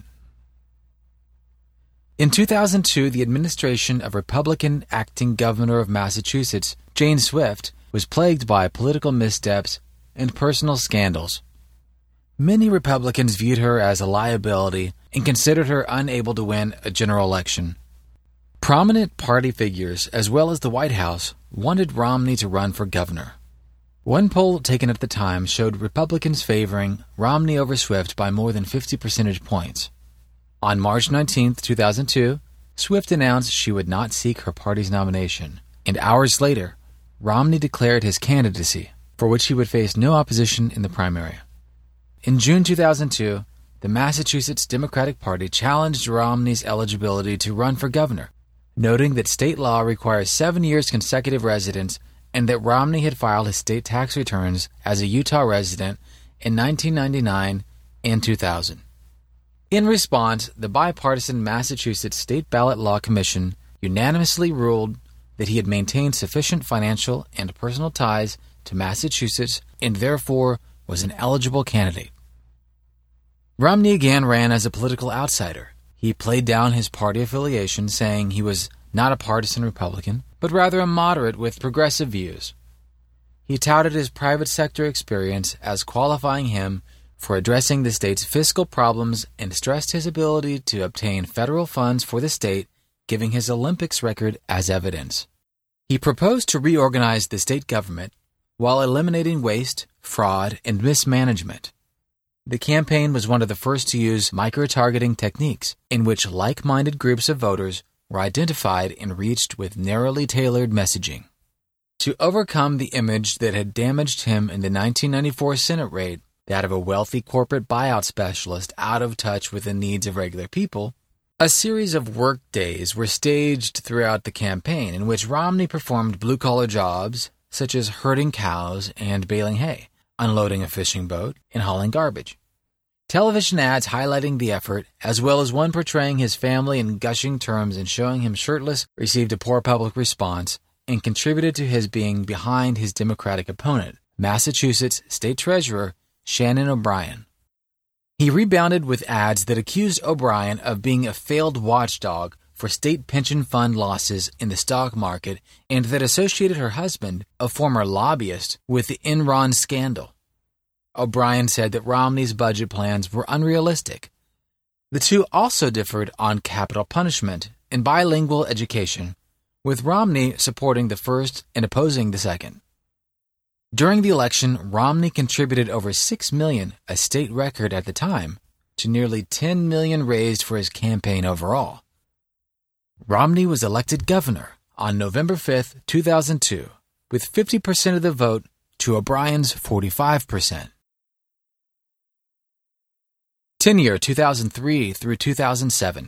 In two thousand two, the administration of Republican acting governor of Massachusetts, Jane Swift, was plagued by political missteps and personal scandals. Many Republicans viewed her as a liability and considered her unable to win a general election. Prominent party figures, as well as the White House, wanted Romney to run for governor. One poll taken at the time showed Republicans favoring Romney over Swift by more than fifty percentage points. On March nineteenth, two thousand two, Swift announced she would not seek her party's nomination, and hours later, Romney declared his candidacy, for which he would face no opposition in the primary. In June two thousand two, the Massachusetts Democratic Party challenged Romney's eligibility to run for governor, noting that state law requires seven years consecutive residence and that Romney had filed his state tax returns as a Utah resident in nineteen ninety-nine and two thousand. In response, the bipartisan Massachusetts State Ballot Law Commission unanimously ruled that he had maintained sufficient financial and personal ties to Massachusetts and therefore was an eligible candidate. Romney again ran as a political outsider. He played down his party affiliation, saying he was not a partisan Republican, but rather a moderate with progressive views. He touted his private sector experience as qualifying him for addressing the state's fiscal problems and stressed his ability to obtain federal funds for the state, giving his Olympics record as evidence. He proposed to reorganize the state government while eliminating waste, fraud, and mismanagement. The campaign was one of the first to use micro-targeting techniques, in which like-minded groups of voters were identified and reached with narrowly tailored messaging. To overcome the image that had damaged him in the nineteen ninety-four Senate raid, that of a wealthy corporate buyout specialist out of touch with the needs of regular people, a series of work days were staged throughout the campaign in which Romney performed blue-collar jobs such as herding cows and baling hay, unloading a fishing boat, and hauling garbage. Television ads highlighting the effort, as well as one portraying his family in gushing terms and showing him shirtless, received a poor public response and contributed to his being behind his Democratic opponent, Massachusetts State Treasurer Shannon O'Brien. He rebounded with ads that accused O'Brien of being a failed watchdog for state pension fund losses in the stock market and that associated her husband, a former lobbyist, with the Enron scandal. O'Brien said that Romney's budget plans were unrealistic. The two also differed on capital punishment and bilingual education, with Romney supporting the first and opposing the second. During the election, Romney contributed over six million dollars, a state record at the time, to nearly ten million dollars raised for his campaign overall. Romney was elected governor on November fifth, two thousand two, with fifty percent of the vote to O'Brien's forty-five percent. Tenure two thousand three through two thousand seven.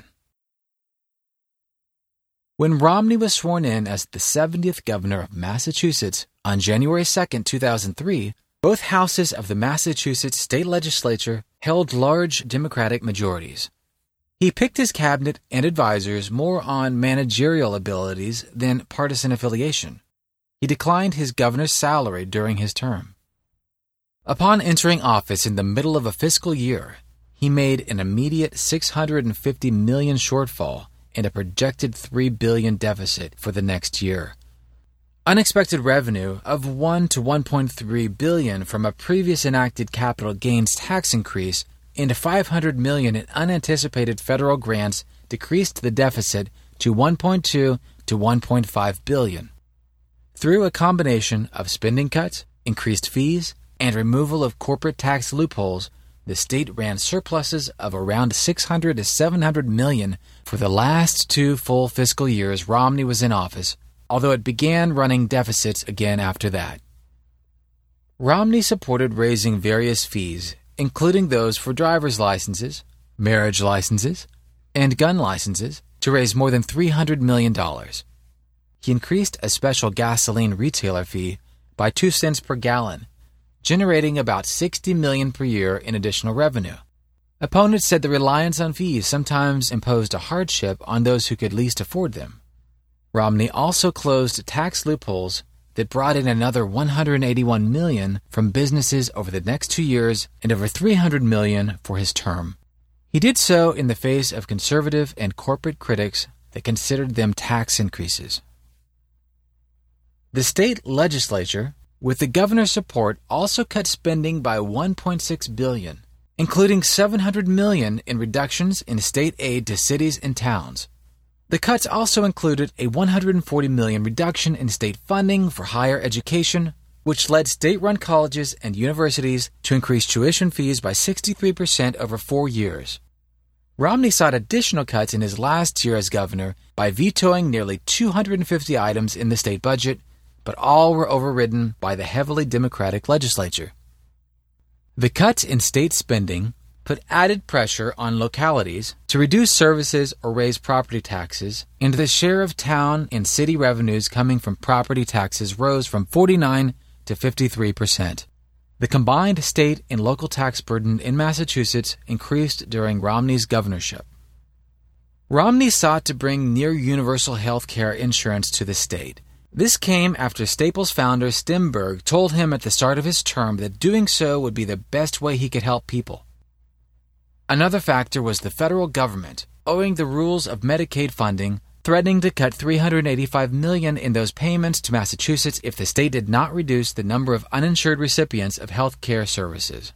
When Romney was sworn in as the seventieth governor of Massachusetts on January second, two thousand three, both houses of the Massachusetts state legislature held large Democratic majorities. He picked his cabinet and advisors more on managerial abilities than partisan affiliation. He declined his governor's salary during his term. Upon entering office in the middle of a fiscal year, he made an immediate six hundred fifty million dollars shortfall and a projected three billion dollars deficit for the next year. Unexpected revenue of one to one point three billion dollars from a previous enacted capital gains tax increase and five hundred million dollars in unanticipated federal grants decreased the deficit to one point two to one point five billion dollars. Through a combination of spending cuts, increased fees, and removal of corporate tax loopholes, the state ran surpluses of around six hundred to seven hundred million dollars for the last two full fiscal years Romney was in office, although it began running deficits again after that. Romney supported raising various fees, including those for driver's licenses, marriage licenses, and gun licenses to raise more than three hundred million dollars. He increased a special gasoline retailer fee by two cents per gallon, generating about sixty million dollars per year in additional revenue. Opponents said the reliance on fees sometimes imposed a hardship on those who could least afford them. Romney also closed tax loopholes that brought in another one hundred eighty-one million dollars from businesses over the next two years and over three hundred million dollars for his term. He did so in the face of conservative and corporate critics that considered them tax increases. The state legislature, with the governor's support, also cut spending by one point six billion dollars, including seven hundred million dollars in reductions in state aid to cities and towns. The cuts also included a one hundred forty million dollars reduction in state funding for higher education, which led state-run colleges and universities to increase tuition fees by sixty-three percent over four years. Romney sought additional cuts in his last year as governor by vetoing nearly two hundred fifty items in the state budget, but all were overridden by the heavily Democratic legislature. The cuts in state spending put added pressure on localities to reduce services or raise property taxes, and the share of town and city revenues coming from property taxes rose from forty-nine to fifty-three percent. The combined state and local tax burden in Massachusetts increased during Romney's governorship. Romney sought to bring near-universal health care insurance to the state. This came after Staples founder Stemberg told him at the start of his term that doing so would be the best way he could help people. Another factor was the federal government, owing the rules of Medicaid funding, threatening to cut three hundred eighty-five million dollars in those payments to Massachusetts if the state did not reduce the number of uninsured recipients of health care services.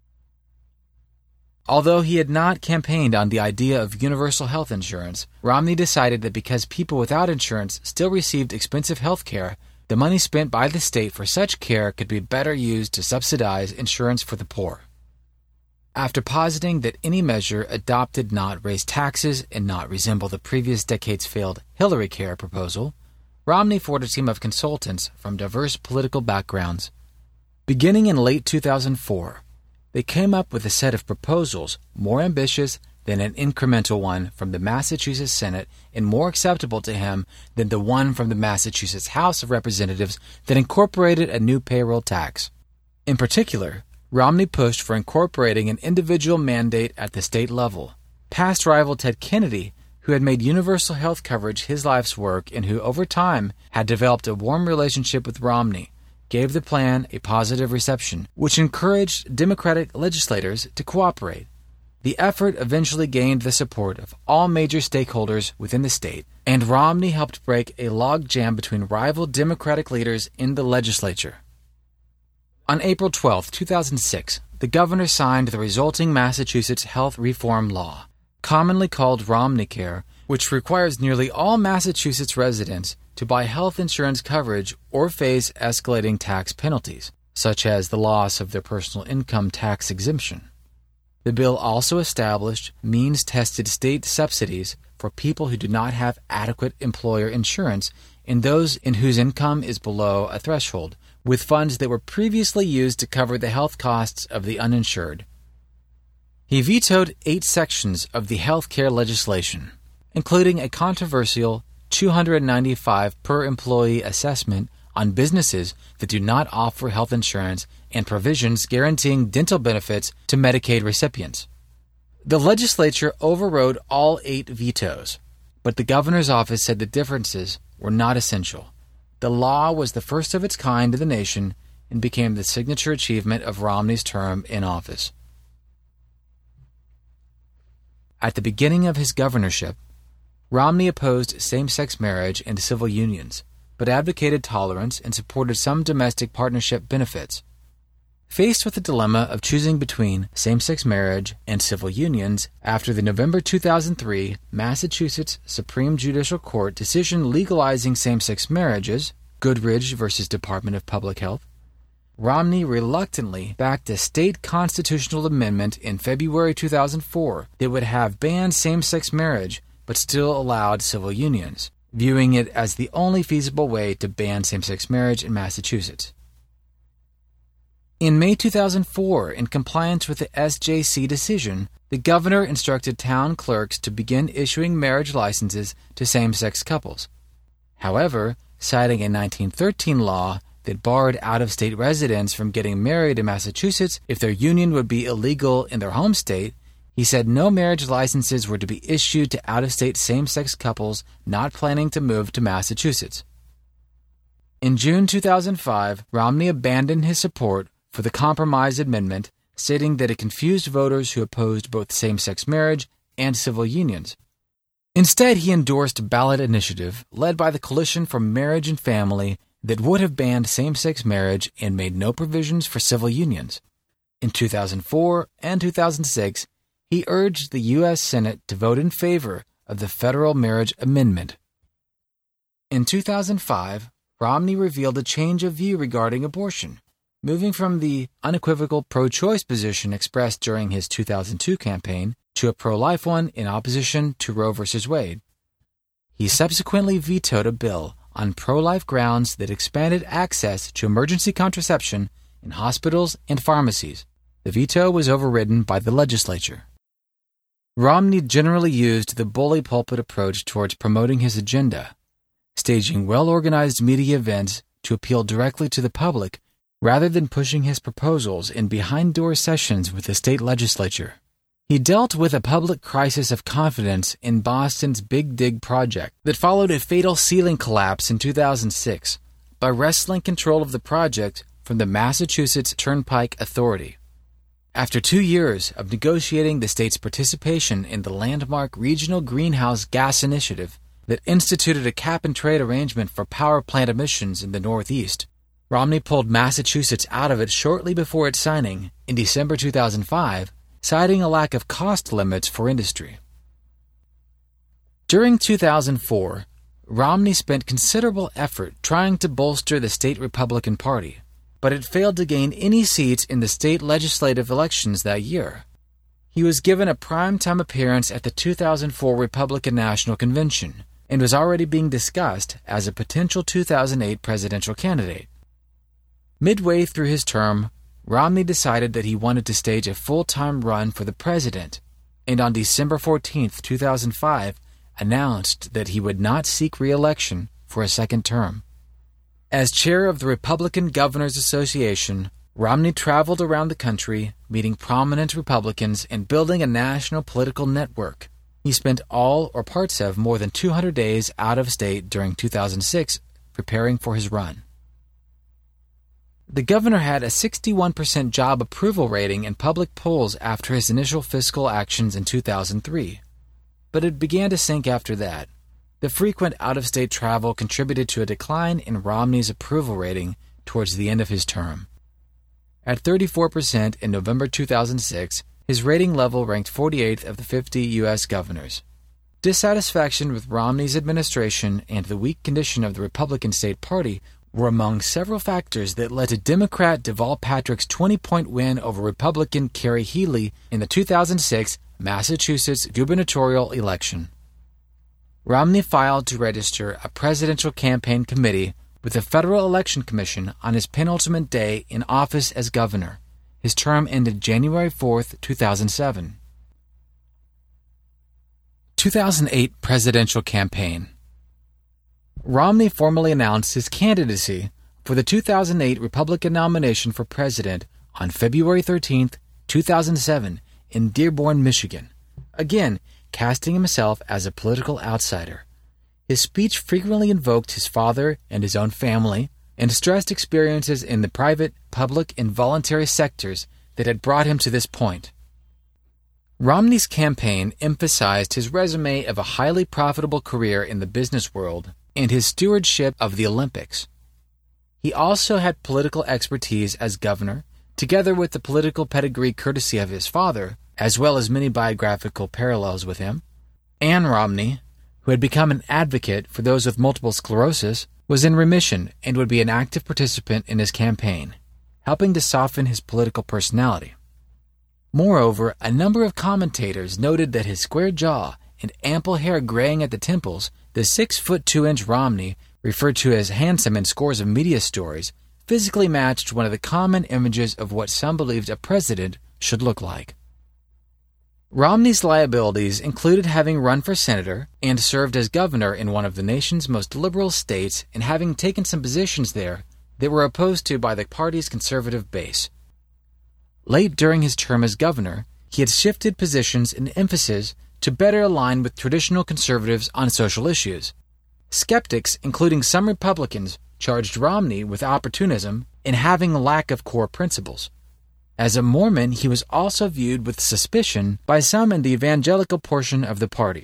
Although he had not campaigned on the idea of universal health insurance, Romney decided that because people without insurance still received expensive health care, the money spent by the state for such care could be better used to subsidize insurance for the poor. After positing that any measure adopted not raise taxes and not resemble the previous decade's failed Hillary Care proposal, Romney formed a team of consultants from diverse political backgrounds. Beginning in late two thousand four, they came up with a set of proposals more ambitious than an incremental one from the Massachusetts Senate and more acceptable to him than the one from the Massachusetts House of Representatives that incorporated a new payroll tax. In particular, Romney pushed for incorporating an individual mandate at the state level. Past rival Ted Kennedy, who had made universal health coverage his life's work and who over time had developed a warm relationship with Romney, gave the plan a positive reception, which encouraged Democratic legislators to cooperate. The effort eventually gained the support of all major stakeholders within the state, and Romney helped break a logjam between rival Democratic leaders in the legislature. On April twelfth, two thousand six, the governor signed the resulting Massachusetts Health Reform Law, commonly called Romneycare, which requires nearly all Massachusetts residents to buy health insurance coverage or face escalating tax penalties, such as the loss of their personal income tax exemption. The bill also established means-tested state subsidies for people who do not have adequate employer insurance and those in whose income is below a threshold, with funds that were previously used to cover the health costs of the uninsured. He vetoed eight sections of the health care legislation, including a controversial two hundred ninety-five dollars per employee assessment on businesses that do not offer health insurance and provisions guaranteeing dental benefits to Medicaid recipients. The legislature overrode all eight vetoes, but the governor's office said the differences were not essential. The law was the first of its kind in the nation and became the signature achievement of Romney's term in office. At the beginning of his governorship, Romney opposed same-sex marriage and civil unions, but advocated tolerance and supported some domestic partnership benefits. Faced with the dilemma of choosing between same-sex marriage and civil unions after the November two thousand three Massachusetts Supreme Judicial Court decision legalizing same-sex marriages, Goodridge versus Department of Public Health, Romney reluctantly backed a state constitutional amendment in February two thousand four that would have banned same-sex marriage but still allowed civil unions, viewing it as the only feasible way to ban same-sex marriage in Massachusetts. In May two thousand four, in compliance with the S J C decision, the governor instructed town clerks to begin issuing marriage licenses to same-sex couples. However, citing a nineteen thirteen law that barred out-of-state residents from getting married in Massachusetts if their union would be illegal in their home state, he said no marriage licenses were to be issued to out-of-state same-sex couples not planning to move to Massachusetts. In June two thousand five, Romney abandoned his support for the Compromise Amendment, stating that it confused voters who opposed both same-sex marriage and civil unions. Instead, he endorsed a ballot initiative led by the Coalition for Marriage and Family that would have banned same-sex marriage and made no provisions for civil unions. In two thousand four and two thousand six, he urged the U S Senate to vote in favor of the Federal Marriage Amendment. In two thousand five, Romney revealed a change of view regarding abortion, moving from the unequivocal pro-choice position expressed during his two thousand two campaign to a pro-life one in opposition to Roe v. Wade. He subsequently vetoed a bill on pro-life grounds that expanded access to emergency contraception in hospitals and pharmacies. The veto was overridden by the legislature. Romney generally used the bully pulpit approach towards promoting his agenda, staging well-organized media events to appeal directly to the public rather than pushing his proposals in behind-door sessions with the state legislature. He dealt with a public crisis of confidence in Boston's Big Dig project that followed a fatal ceiling collapse in two thousand six by wresting control of the project from the Massachusetts Turnpike Authority. After two years of negotiating the state's participation in the landmark Regional Greenhouse Gas Initiative that instituted a cap-and-trade arrangement for power plant emissions in the Northeast, Romney pulled Massachusetts out of it shortly before its signing in December two thousand five, citing a lack of cost limits for industry. During two thousand four, Romney spent considerable effort trying to bolster the state Republican Party, but it failed to gain any seats in the state legislative elections that year. He was given a primetime appearance at the two thousand four Republican National Convention and was already being discussed as a potential two thousand eight presidential candidate. Midway through his term, Romney decided that he wanted to stage a full-time run for the president, and on December fourteenth, two thousand five, announced that he would not seek re-election for a second term. As chair of the Republican Governors Association, Romney traveled around the country, meeting prominent Republicans and building a national political network. He spent all or parts of more than two hundred days out of state during two thousand six preparing for his run. The governor had a sixty-one percent job approval rating in public polls after his initial fiscal actions in two thousand three, but it began to sink after that. The frequent out-of-state travel contributed to a decline in Romney's approval rating towards the end of his term. At thirty-four percent in November two thousand six, his rating level ranked forty-eighth of the fifty U S governors. Dissatisfaction with Romney's administration and the weak condition of the Republican state party were among several factors that led to Democrat Deval Patrick's twenty-point win over Republican Kerry Healey in the two thousand six Massachusetts gubernatorial election. Romney filed to register a presidential campaign committee with the Federal Election Commission on his penultimate day in office as governor. His term ended January fourth, two thousand seven. two thousand eight presidential campaign. Romney formally announced his candidacy for the two thousand eight Republican nomination for president on February thirteenth, two thousand seven, in Dearborn, Michigan, again casting himself as a political outsider. His speech frequently invoked his father and his own family and stressed experiences in the private, public, and voluntary sectors that had brought him to this point. Romney's campaign emphasized his resume of a highly profitable career in the business world and his stewardship of the Olympics. He also had political expertise as governor, together with the political pedigree courtesy of his father, as well as many biographical parallels with him. Ann Romney, who had become an advocate for those with multiple sclerosis, was in remission and would be an active participant in his campaign, helping to soften his political personality. Moreover, a number of commentators noted that his square jaw and ample hair graying at the temples, the six foot two inch Romney, referred to as handsome in scores of media stories, physically matched one of the common images of what some believed a president should look like. Romney's liabilities included having run for senator and served as governor in one of the nation's most liberal states and having taken some positions there that were opposed to by the party's conservative base. Late during his term as governor, he had shifted positions and emphasis to better align with traditional conservatives on social issues. Skeptics, including some Republicans, charged Romney with opportunism and having a lack of core principles. As a Mormon, he was also viewed with suspicion by some in the evangelical portion of the party.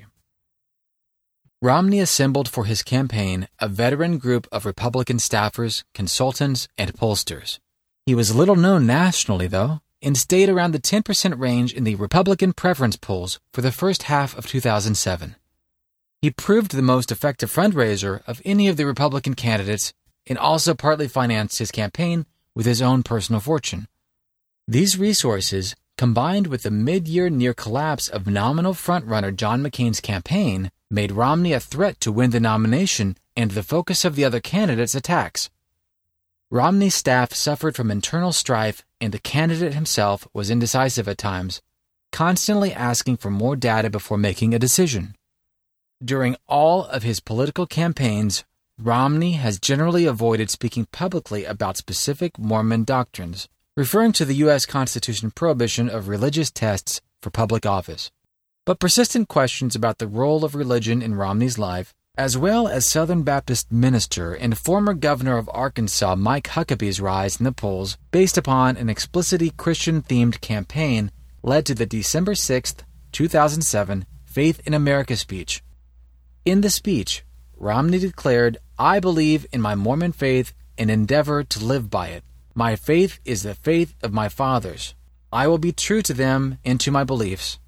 Romney assembled for his campaign a veteran group of Republican staffers, consultants, and pollsters. He was little known nationally, though, and stayed around the ten percent range in the Republican preference polls for the first half of two thousand seven. He proved the most effective fundraiser of any of the Republican candidates and also partly financed his campaign with his own personal fortune. These resources, combined with the mid-year near collapse of nominal frontrunner John McCain's campaign, made Romney a threat to win the nomination and the focus of the other candidates' attacks. Romney's staff suffered from internal strife, and the candidate himself was indecisive at times, constantly asking for more data before making a decision. During all of his political campaigns, Romney has generally avoided speaking publicly about specific Mormon doctrines, referring to the U S Constitution prohibition of religious tests for public office. But persistent questions about the role of religion in Romney's life, as well as Southern Baptist minister and former governor of Arkansas Mike Huckabee's rise in the polls based upon an explicitly Christian-themed campaign, led to the December sixth, two thousand seven Faith in America speech. In the speech, Romney declared, "I believe in my Mormon faith and endeavor to live by it. My faith is the faith of my fathers. I will be true to them and to my beliefs."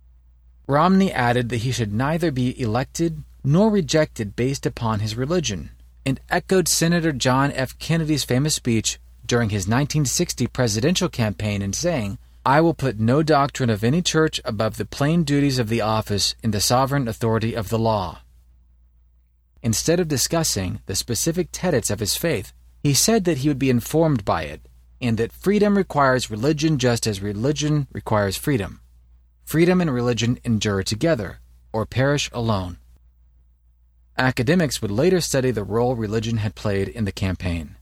Romney added that he should neither be elected nor rejected based upon his religion, and echoed Senator John F. Kennedy's famous speech during his nineteen sixty presidential campaign in saying, "I will put no doctrine of any church above the plain duties of the office in the sovereign authority of the law." Instead of discussing the specific tenets of his faith, he said that he would be informed by it, and that freedom requires religion just as religion requires freedom. Freedom and religion endure together, or perish alone. Academics would later study the role religion had played in the campaign.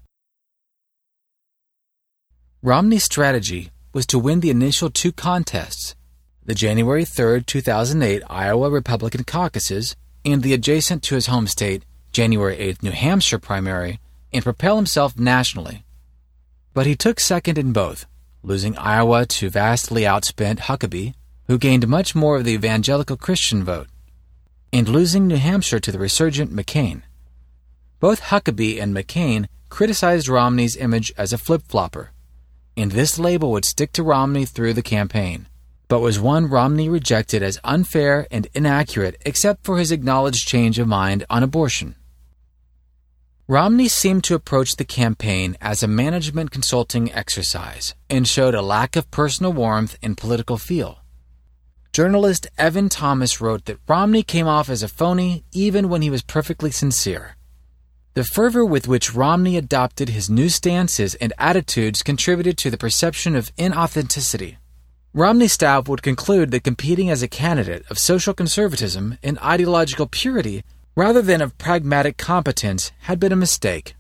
Romney's strategy was to win the initial two contests, the January third, two thousand eight Iowa Republican caucuses and the adjacent to his home state, January eighth New Hampshire primary, and propel himself nationally. But he took second in both, losing Iowa to vastly outspent Huckabee, who gained much more of the evangelical Christian vote, and losing New Hampshire to the resurgent McCain. Both Huckabee and McCain criticized Romney's image as a flip-flopper, and this label would stick to Romney through the campaign, but was one Romney rejected as unfair and inaccurate except for his acknowledged change of mind on abortion. Romney seemed to approach the campaign as a management consulting exercise and showed a lack of personal warmth and political feel. Journalist Evan Thomas wrote that Romney came off as a phony even when he was perfectly sincere. The fervor with which Romney adopted his new stances and attitudes contributed to the perception of inauthenticity. Romney's staff would conclude that competing as a candidate of social conservatism and ideological purity rather than of pragmatic competence had been a mistake.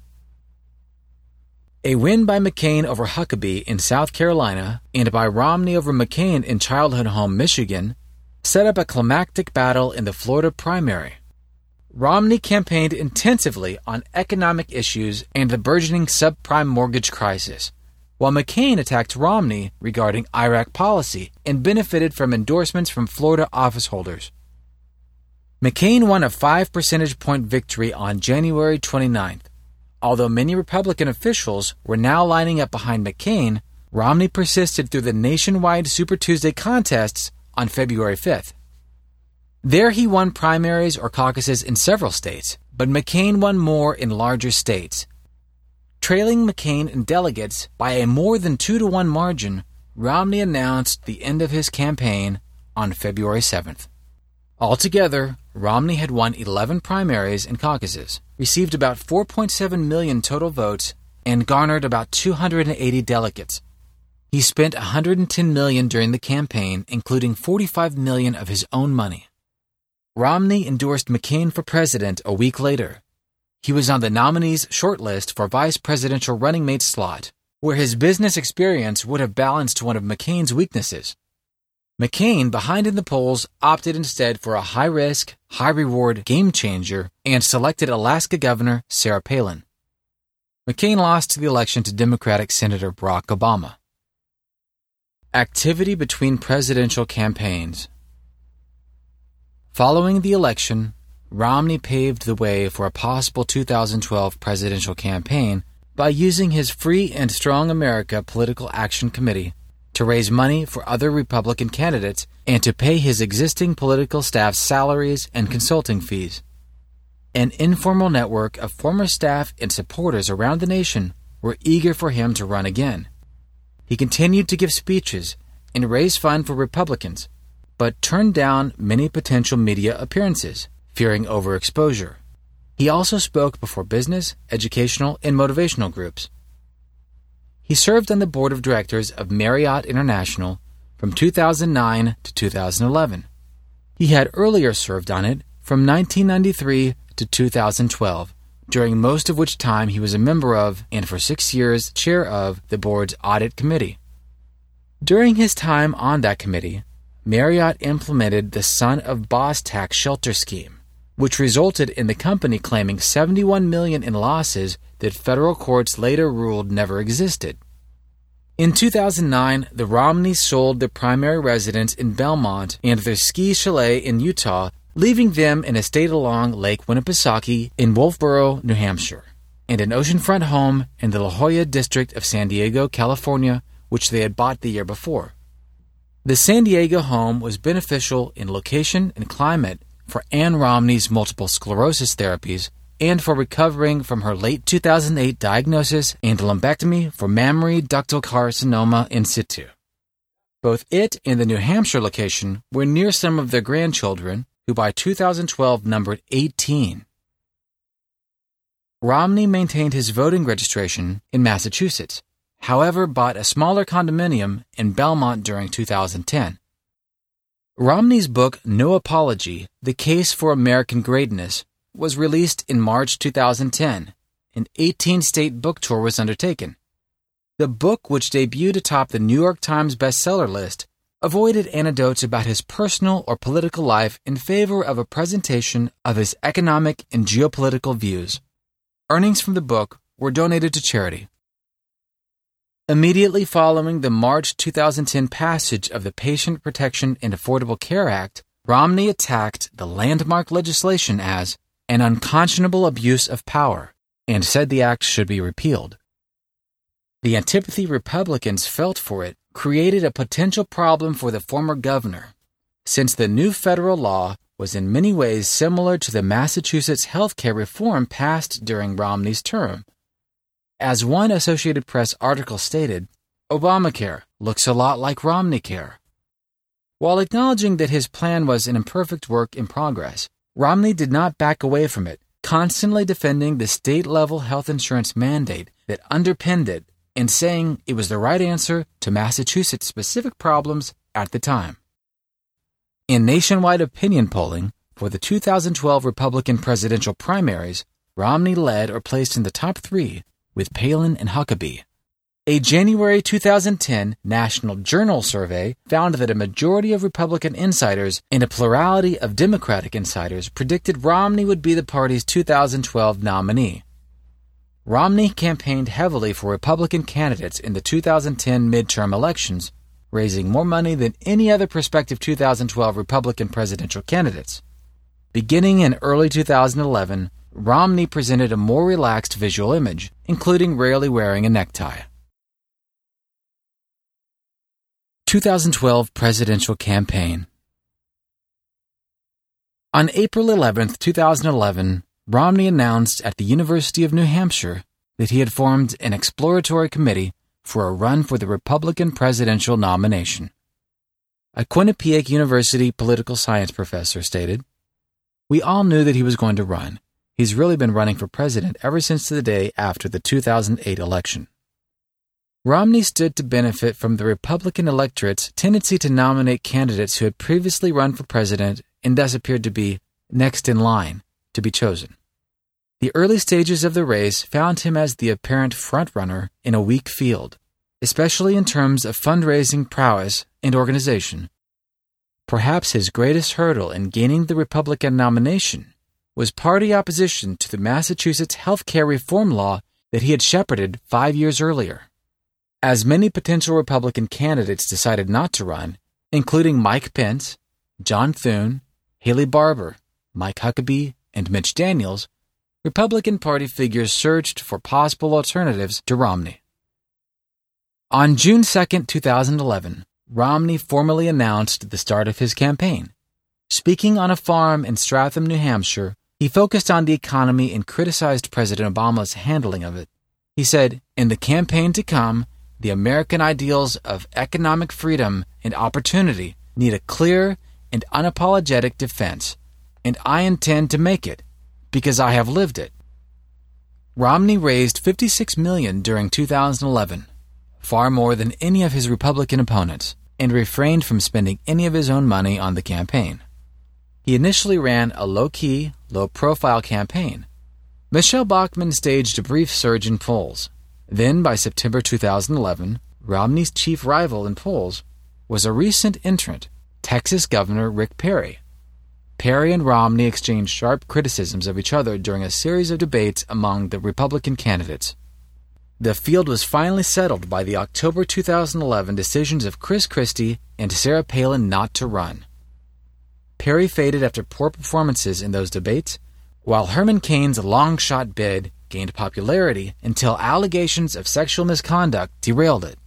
A win by McCain over Huckabee in South Carolina and by Romney over McCain in childhood home Michigan set up a climactic battle in the Florida primary. Romney campaigned intensively on economic issues and the burgeoning subprime mortgage crisis, while McCain attacked Romney regarding Iraq policy and benefited from endorsements from Florida office holders. McCain won a five percentage point victory on January twenty-ninth. Although many Republican officials were now lining up behind McCain, Romney persisted through the nationwide Super Tuesday contests on February fifth. There he won primaries or caucuses in several states, but McCain won more in larger states. Trailing McCain in delegates by a more than two to one margin, Romney announced the end of his campaign on February seventh. Altogether, Romney had won eleven primaries and caucuses, received about four point seven million total votes, and garnered about two hundred eighty delegates. He spent one hundred ten million dollars during the campaign, including forty-five million dollars of his own money. Romney endorsed McCain for president a week later. He was on the nominees' shortlist for vice presidential running mate slot, where his business experience would have balanced one of McCain's weaknesses. McCain, behind in the polls, opted instead for a high-risk, high-reward game-changer and selected Alaska Governor Sarah Palin. McCain lost the election to Democratic Senator Barack Obama. Activity between presidential campaigns. Following the election, Romney paved the way for a possible two thousand twelve presidential campaign by using his Free and Strong America Political Action Committee to raise money for other Republican candidates and to pay his existing political staff's salaries and consulting fees. An informal network of former staff and supporters around the nation were eager for him to run again. He continued to give speeches and raise funds for Republicans, but turned down many potential media appearances, fearing overexposure. He also spoke before business, educational, and motivational groups. He served on the board of directors of Marriott International from two thousand nine to two thousand eleven. He had earlier served on it from nineteen ninety-three to two thousand twelve, during most of which time he was a member of, and for six years, chair of, the board's audit committee. During his time on that committee, Marriott implemented the Son of Boss tax shelter scheme, which resulted in the company claiming seventy-one million dollars in losses that federal courts later ruled never existed. In two thousand nine, the Romneys sold their primary residence in Belmont and their ski chalet in Utah, leaving them an estate along Lake Winnipesaukee in Wolfboro, New Hampshire, and an oceanfront home in the La Jolla district of San Diego, California, which they had bought the year before. The San Diego home was beneficial in location and climate for Ann Romney's multiple sclerosis therapies and for recovering from her late two thousand eight diagnosis and lumpectomy for mammary ductal carcinoma in situ. Both it and the New Hampshire location were near some of their grandchildren, who by two thousand twelve numbered eighteen. Romney maintained his voting registration in Massachusetts, however bought a smaller condominium in Belmont during two thousand ten. Romney's book No Apology, The Case for American Greatness, was released in March two thousand ten. An eighteen-state book tour was undertaken. The book, which debuted atop the New York Times bestseller list, avoided anecdotes about his personal or political life in favor of a presentation of his economic and geopolitical views. Earnings from the book were donated to charity. Immediately following the March two thousand ten passage of the Patient Protection and Affordable Care Act, Romney attacked the landmark legislation as an unconscionable abuse of power and said the act should be repealed. The antipathy Republicans felt for it created a potential problem for the former governor, since the new federal law was in many ways similar to the Massachusetts health care reform passed during Romney's term. As one Associated Press article stated, Obamacare looks a lot like Romneycare. While acknowledging that his plan was an imperfect work in progress, Romney did not back away from it, constantly defending the state-level health insurance mandate that underpinned it and saying it was the right answer to Massachusetts' specific problems at the time. In nationwide opinion polling for the two thousand twelve Republican presidential primaries, Romney led or placed in the top three with Palin and Huckabee. A January two thousand ten National Journal survey found that a majority of Republican insiders and a plurality of Democratic insiders predicted Romney would be the party's two thousand twelve nominee. Romney campaigned heavily for Republican candidates in the two thousand ten midterm elections, raising more money than any other prospective two thousand twelve Republican presidential candidates. Beginning in early two thousand eleven, Romney presented a more relaxed visual image, including rarely wearing a necktie. two thousand twelve Presidential Campaign. On April eleventh, two thousand eleven, Romney announced at the University of New Hampshire that he had formed an exploratory committee for a run for the Republican presidential nomination. A Quinnipiac University political science professor stated, "We all knew that he was going to run. He's really been running for president ever since the day after the two thousand eight election. Romney stood to benefit from the Republican electorate's tendency to nominate candidates who had previously run for president and thus appeared to be next in line to be chosen. The early stages of the race found him as the apparent frontrunner in a weak field, especially in terms of fundraising prowess and organization. Perhaps his greatest hurdle in gaining the Republican nomination was party opposition to the Massachusetts health care reform law that he had shepherded five years earlier. As many potential Republican candidates decided not to run, including Mike Pence, John Thune, Haley Barbour, Mike Huckabee, and Mitch Daniels, Republican Party figures searched for possible alternatives to Romney. On June second, two thousand eleven, Romney formally announced the start of his campaign. Speaking on a farm in Stratham, New Hampshire, he focused on the economy and criticized President Obama's handling of it. He said, "In the campaign to come, the American ideals of economic freedom and opportunity need a clear and unapologetic defense, and I intend to make it, because I have lived it." Romney raised fifty-six million dollars during two thousand eleven, far more than any of his Republican opponents, and refrained from spending any of his own money on the campaign. He initially ran a low-key, low-profile campaign. Michelle Bachmann staged a brief surge in polls. Then, by September two thousand eleven, Romney's chief rival in polls was a recent entrant, Texas Governor Rick Perry. Perry and Romney exchanged sharp criticisms of each other during a series of debates among the Republican candidates. The field was finally settled by the October two thousand eleven decisions of Chris Christie and Sarah Palin not to run. Perry faded after poor performances in those debates, while Herman Cain's long-shot bid gained popularity until allegations of sexual misconduct derailed it.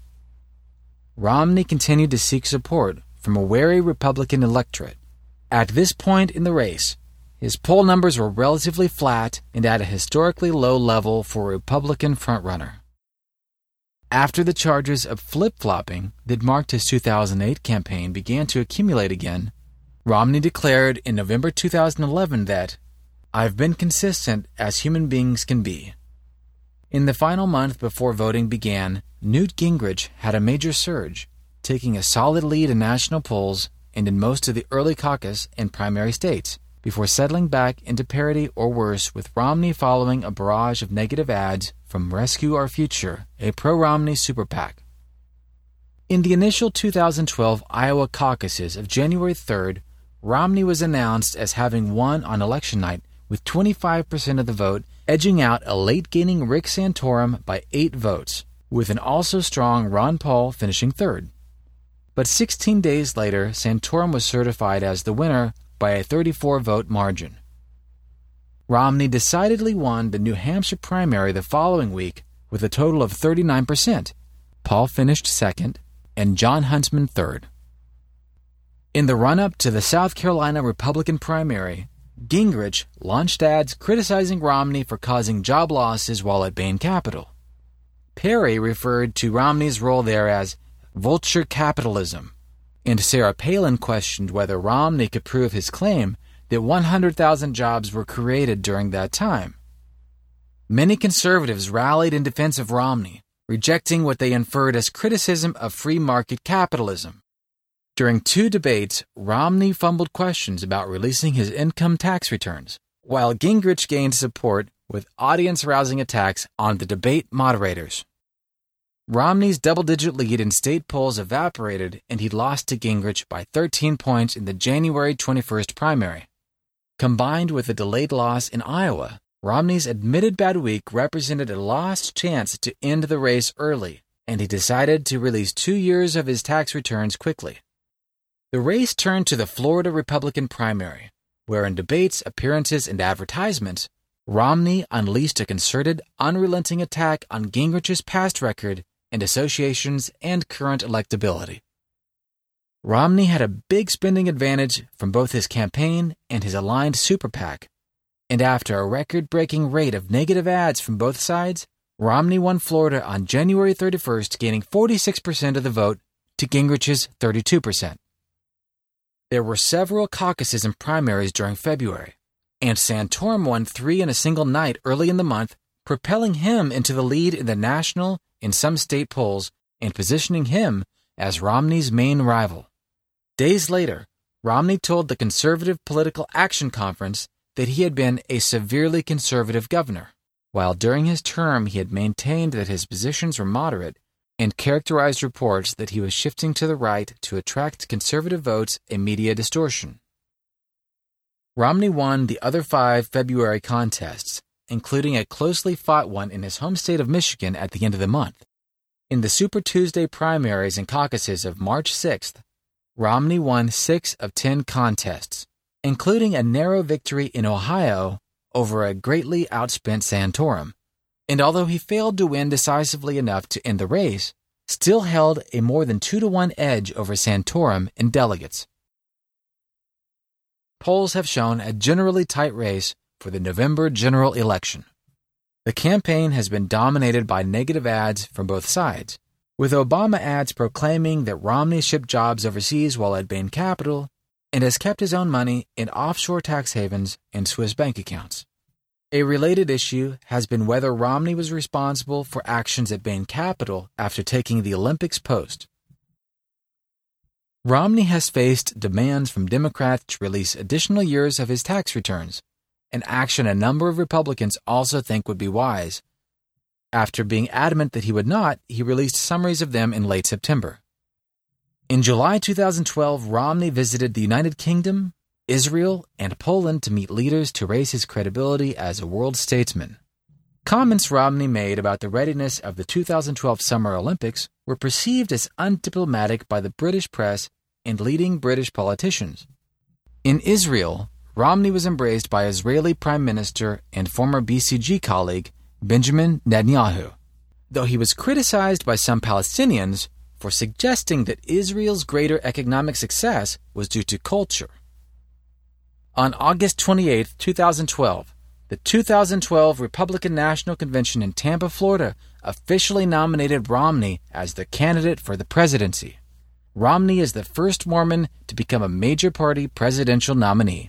Romney continued to seek support from a wary Republican electorate. At this point in the race, his poll numbers were relatively flat and at a historically low level for a Republican frontrunner. After the charges of flip-flopping that marked his two thousand eight campaign began to accumulate again, Romney declared in November two thousand eleven that, "I've been consistent as human beings can be." In the final month before voting began, Newt Gingrich had a major surge, taking a solid lead in national polls and in most of the early caucus and primary states, before settling back into parity or worse, with Romney following a barrage of negative ads from Rescue Our Future, a pro-Romney super PAC. In the initial two thousand twelve Iowa caucuses of January third, Romney was announced as having won on election night with twenty-five percent of the vote, edging out a late-gaining Rick Santorum by eight votes, with an also strong Ron Paul finishing third. But sixteen days later, Santorum was certified as the winner by a thirty-four vote margin. Romney decidedly won the New Hampshire primary the following week with a total of thirty-nine percent. Paul finished second, and John Huntsman third. In the run-up to the South Carolina Republican primary, Gingrich launched ads criticizing Romney for causing job losses while at Bain Capital. Perry referred to Romney's role there as vulture capitalism, and Sarah Palin questioned whether Romney could prove his claim that one hundred thousand jobs were created during that time. Many conservatives rallied in defense of Romney, rejecting what they inferred as criticism of free market capitalism. During two debates, Romney fumbled questions about releasing his income tax returns, while Gingrich gained support with audience-rousing attacks on the debate moderators. Romney's double-digit lead in state polls evaporated, and he lost to Gingrich by thirteen points in the January twenty-first primary. Combined with a delayed loss in Iowa, Romney's admitted bad week represented a lost chance to end the race early, and he decided to release two years of his tax returns quickly. The race turned to the Florida Republican primary, where in debates, appearances, and advertisements, Romney unleashed a concerted, unrelenting attack on Gingrich's past record and associations and current electability. Romney had a big spending advantage from both his campaign and his aligned super PAC, and after a record-breaking rate of negative ads from both sides, Romney won Florida on January thirty-first, gaining forty-six percent of the vote to Gingrich's thirty-two percent. There were several caucuses and primaries during February, and Santorum won three in a single night early in the month, propelling him into the lead in the national and some state polls and positioning him as Romney's main rival. Days later, Romney told the Conservative Political Action Conference that he had been a severely conservative governor, while during his term he had maintained that his positions were moderate and characterized reports that he was shifting to the right to attract conservative votes and media distortion. Romney won the other five February contests, including a closely fought one in his home state of Michigan at the end of the month. In the Super Tuesday primaries and caucuses of March sixth, Romney won six of ten contests, including a narrow victory in Ohio over a greatly outspent Santorum, and although he failed to win decisively enough to end the race, still held a more than two to one edge over Santorum in delegates. Polls have shown a generally tight race for the November general election. The campaign has been dominated by negative ads from both sides, with Obama ads proclaiming that Romney shipped jobs overseas while at Bain Capital and has kept his own money in offshore tax havens and Swiss bank accounts. A related issue has been whether Romney was responsible for actions at Bain Capital after taking the Olympics post. Romney has faced demands from Democrats to release additional years of his tax returns, an action a number of Republicans also think would be wise. After being adamant that he would not, he released summaries of them in late September. In July two thousand twelve, Romney visited the United Kingdom, Israel, and Poland to meet leaders to raise his credibility as a world statesman. Comments Romney made about the readiness of the two thousand twelve Summer Olympics were perceived as undiplomatic by the British press and leading British politicians. In Israel, Romney was embraced by Israeli Prime Minister and former B C G colleague Benjamin Netanyahu, though he was criticized by some Palestinians for suggesting that Israel's greater economic success was due to culture. On August twenty-eighth, two thousand twelve, the two thousand twelve Republican National Convention in Tampa, Florida, officially nominated Romney as the candidate for the presidency. Romney is the first Mormon to become a major party presidential nominee.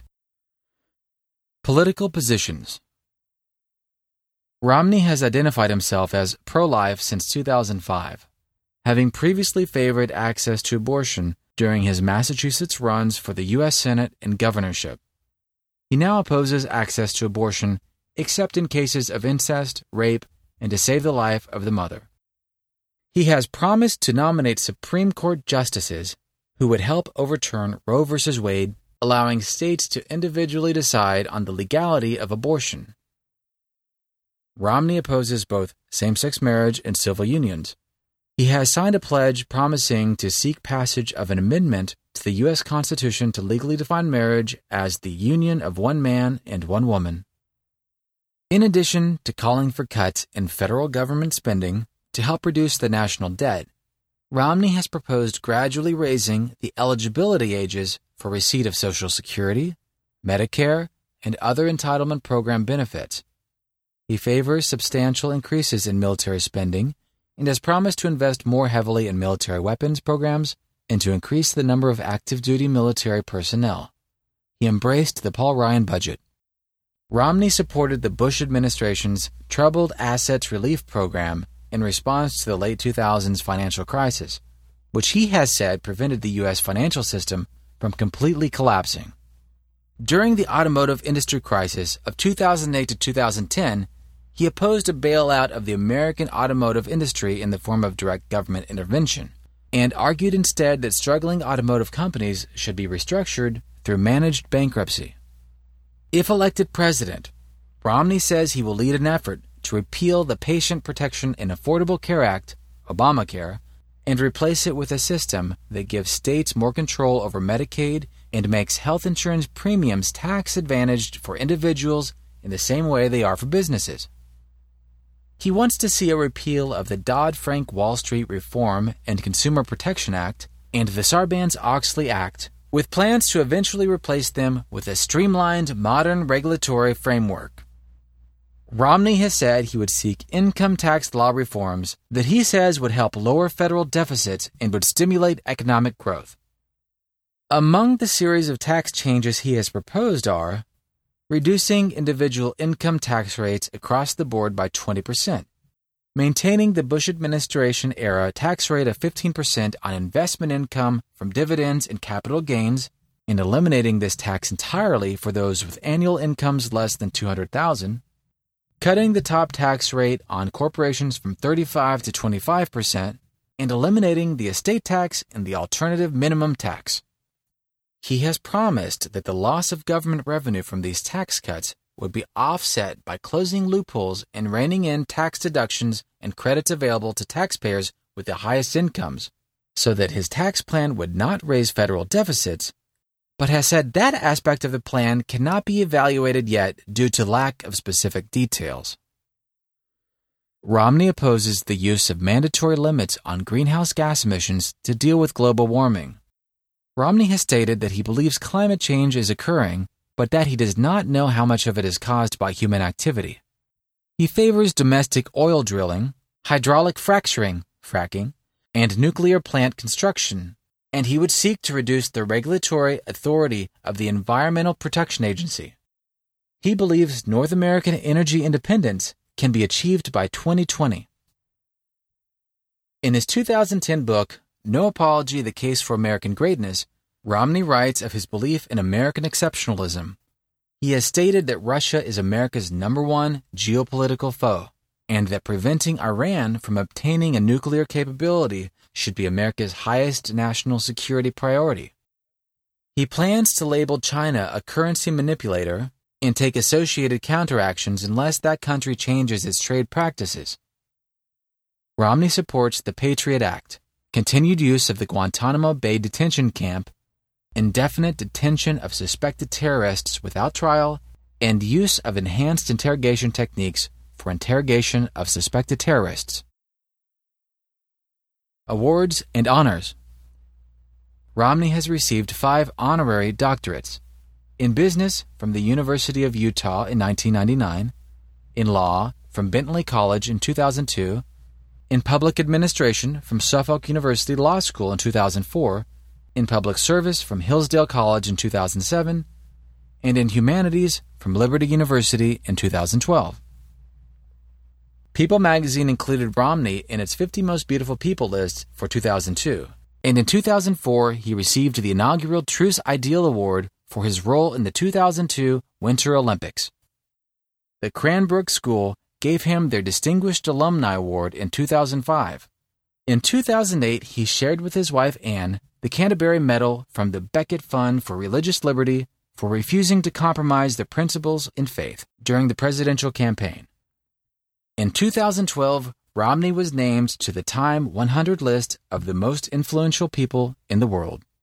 Political positions. Romney has identified himself as pro-life since two thousand five, having previously favored access to abortion during his Massachusetts runs for the U S Senate and governorship. He now opposes access to abortion except in cases of incest, rape, and to save the life of the mother. He has promised to nominate Supreme Court justices who would help overturn Roe v. Wade, allowing states to individually decide on the legality of abortion. Romney opposes both same-sex marriage and civil unions. He has signed a pledge promising to seek passage of an amendment to the U S Constitution to legally define marriage as the union of one man and one woman. In addition to calling for cuts in federal government spending to help reduce the national debt, Romney has proposed gradually raising the eligibility ages for receipt of Social Security, Medicare, and other entitlement program benefits. He favors substantial increases in military spending and has promised to invest more heavily in military weapons programs and to increase the number of active-duty military personnel. He embraced the Paul Ryan budget. Romney supported the Bush administration's Troubled Assets Relief Program in response to the late two thousands financial crisis, which he has said prevented the U S financial system from completely collapsing. During the automotive industry crisis of two thousand eight to two thousand ten, he opposed a bailout of the American automotive industry in the form of direct government intervention, and argued instead that struggling automotive companies should be restructured through managed bankruptcy. If elected president, Romney says he will lead an effort to repeal the Patient Protection and Affordable Care Act, Obamacare, and replace it with a system that gives states more control over Medicaid and makes health insurance premiums tax-advantaged for individuals in the same way they are for businesses. He wants to see a repeal of the Dodd-Frank Wall Street Reform and Consumer Protection Act and the Sarbanes-Oxley Act, with plans to eventually replace them with a streamlined, modern regulatory framework. Romney has said he would seek income tax law reforms that he says would help lower federal deficits and would stimulate economic growth. Among the series of tax changes he has proposed are reducing individual income tax rates across the board by twenty percent, maintaining the Bush administration-era tax rate of fifteen percent on investment income from dividends and capital gains, and eliminating this tax entirely for those with annual incomes less than two hundred thousand dollars, cutting the top tax rate on corporations from thirty-five to twenty-five percent, and eliminating the estate tax and the alternative minimum tax. He has promised that the loss of government revenue from these tax cuts would be offset by closing loopholes and reining in tax deductions and credits available to taxpayers with the highest incomes, so that his tax plan would not raise federal deficits, but has said that aspect of the plan cannot be evaluated yet due to lack of specific details. Romney opposes the use of mandatory limits on greenhouse gas emissions to deal with global warming. Romney has stated that he believes climate change is occurring, but that he does not know how much of it is caused by human activity. He favors domestic oil drilling, hydraulic fracturing, fracking, and nuclear plant construction, and he would seek to reduce the regulatory authority of the Environmental Protection Agency. He believes North American energy independence can be achieved by twenty twenty. In his two thousand ten book, No Apology, The Case for American Greatness, Romney writes of his belief in American exceptionalism. He has stated that Russia is America's number one geopolitical foe, and that preventing Iran from obtaining a nuclear capability should be America's highest national security priority. He plans to label China a currency manipulator and take associated counteractions unless that country changes its trade practices. Romney supports the Patriot Act, continued use of the Guantanamo Bay detention camp, indefinite detention of suspected terrorists without trial, and use of enhanced interrogation techniques for interrogation of suspected terrorists. Awards and honors. Romney has received five honorary doctorates: in business from the University of Utah in nineteen ninety-nine, in law from Bentley College in two thousand two, in public administration from Suffolk University Law School in two thousand four, in public service from Hillsdale College in two thousand seven, and in humanities from Liberty University in two thousand twelve. People magazine included Romney in its fifty Most Beautiful People list for two thousand two, and in two thousand four he received the inaugural Truce Ideal Award for his role in the two thousand two Winter Olympics. The Cranbrook School gave him their Distinguished Alumni Award in two thousand five. In two thousand eight, he shared with his wife Anne the Canterbury Medal from the Becket Fund for Religious Liberty for refusing to compromise their principles in faith during the presidential campaign. In two thousand twelve, Romney was named to the Time one hundred list of the most influential people in the world.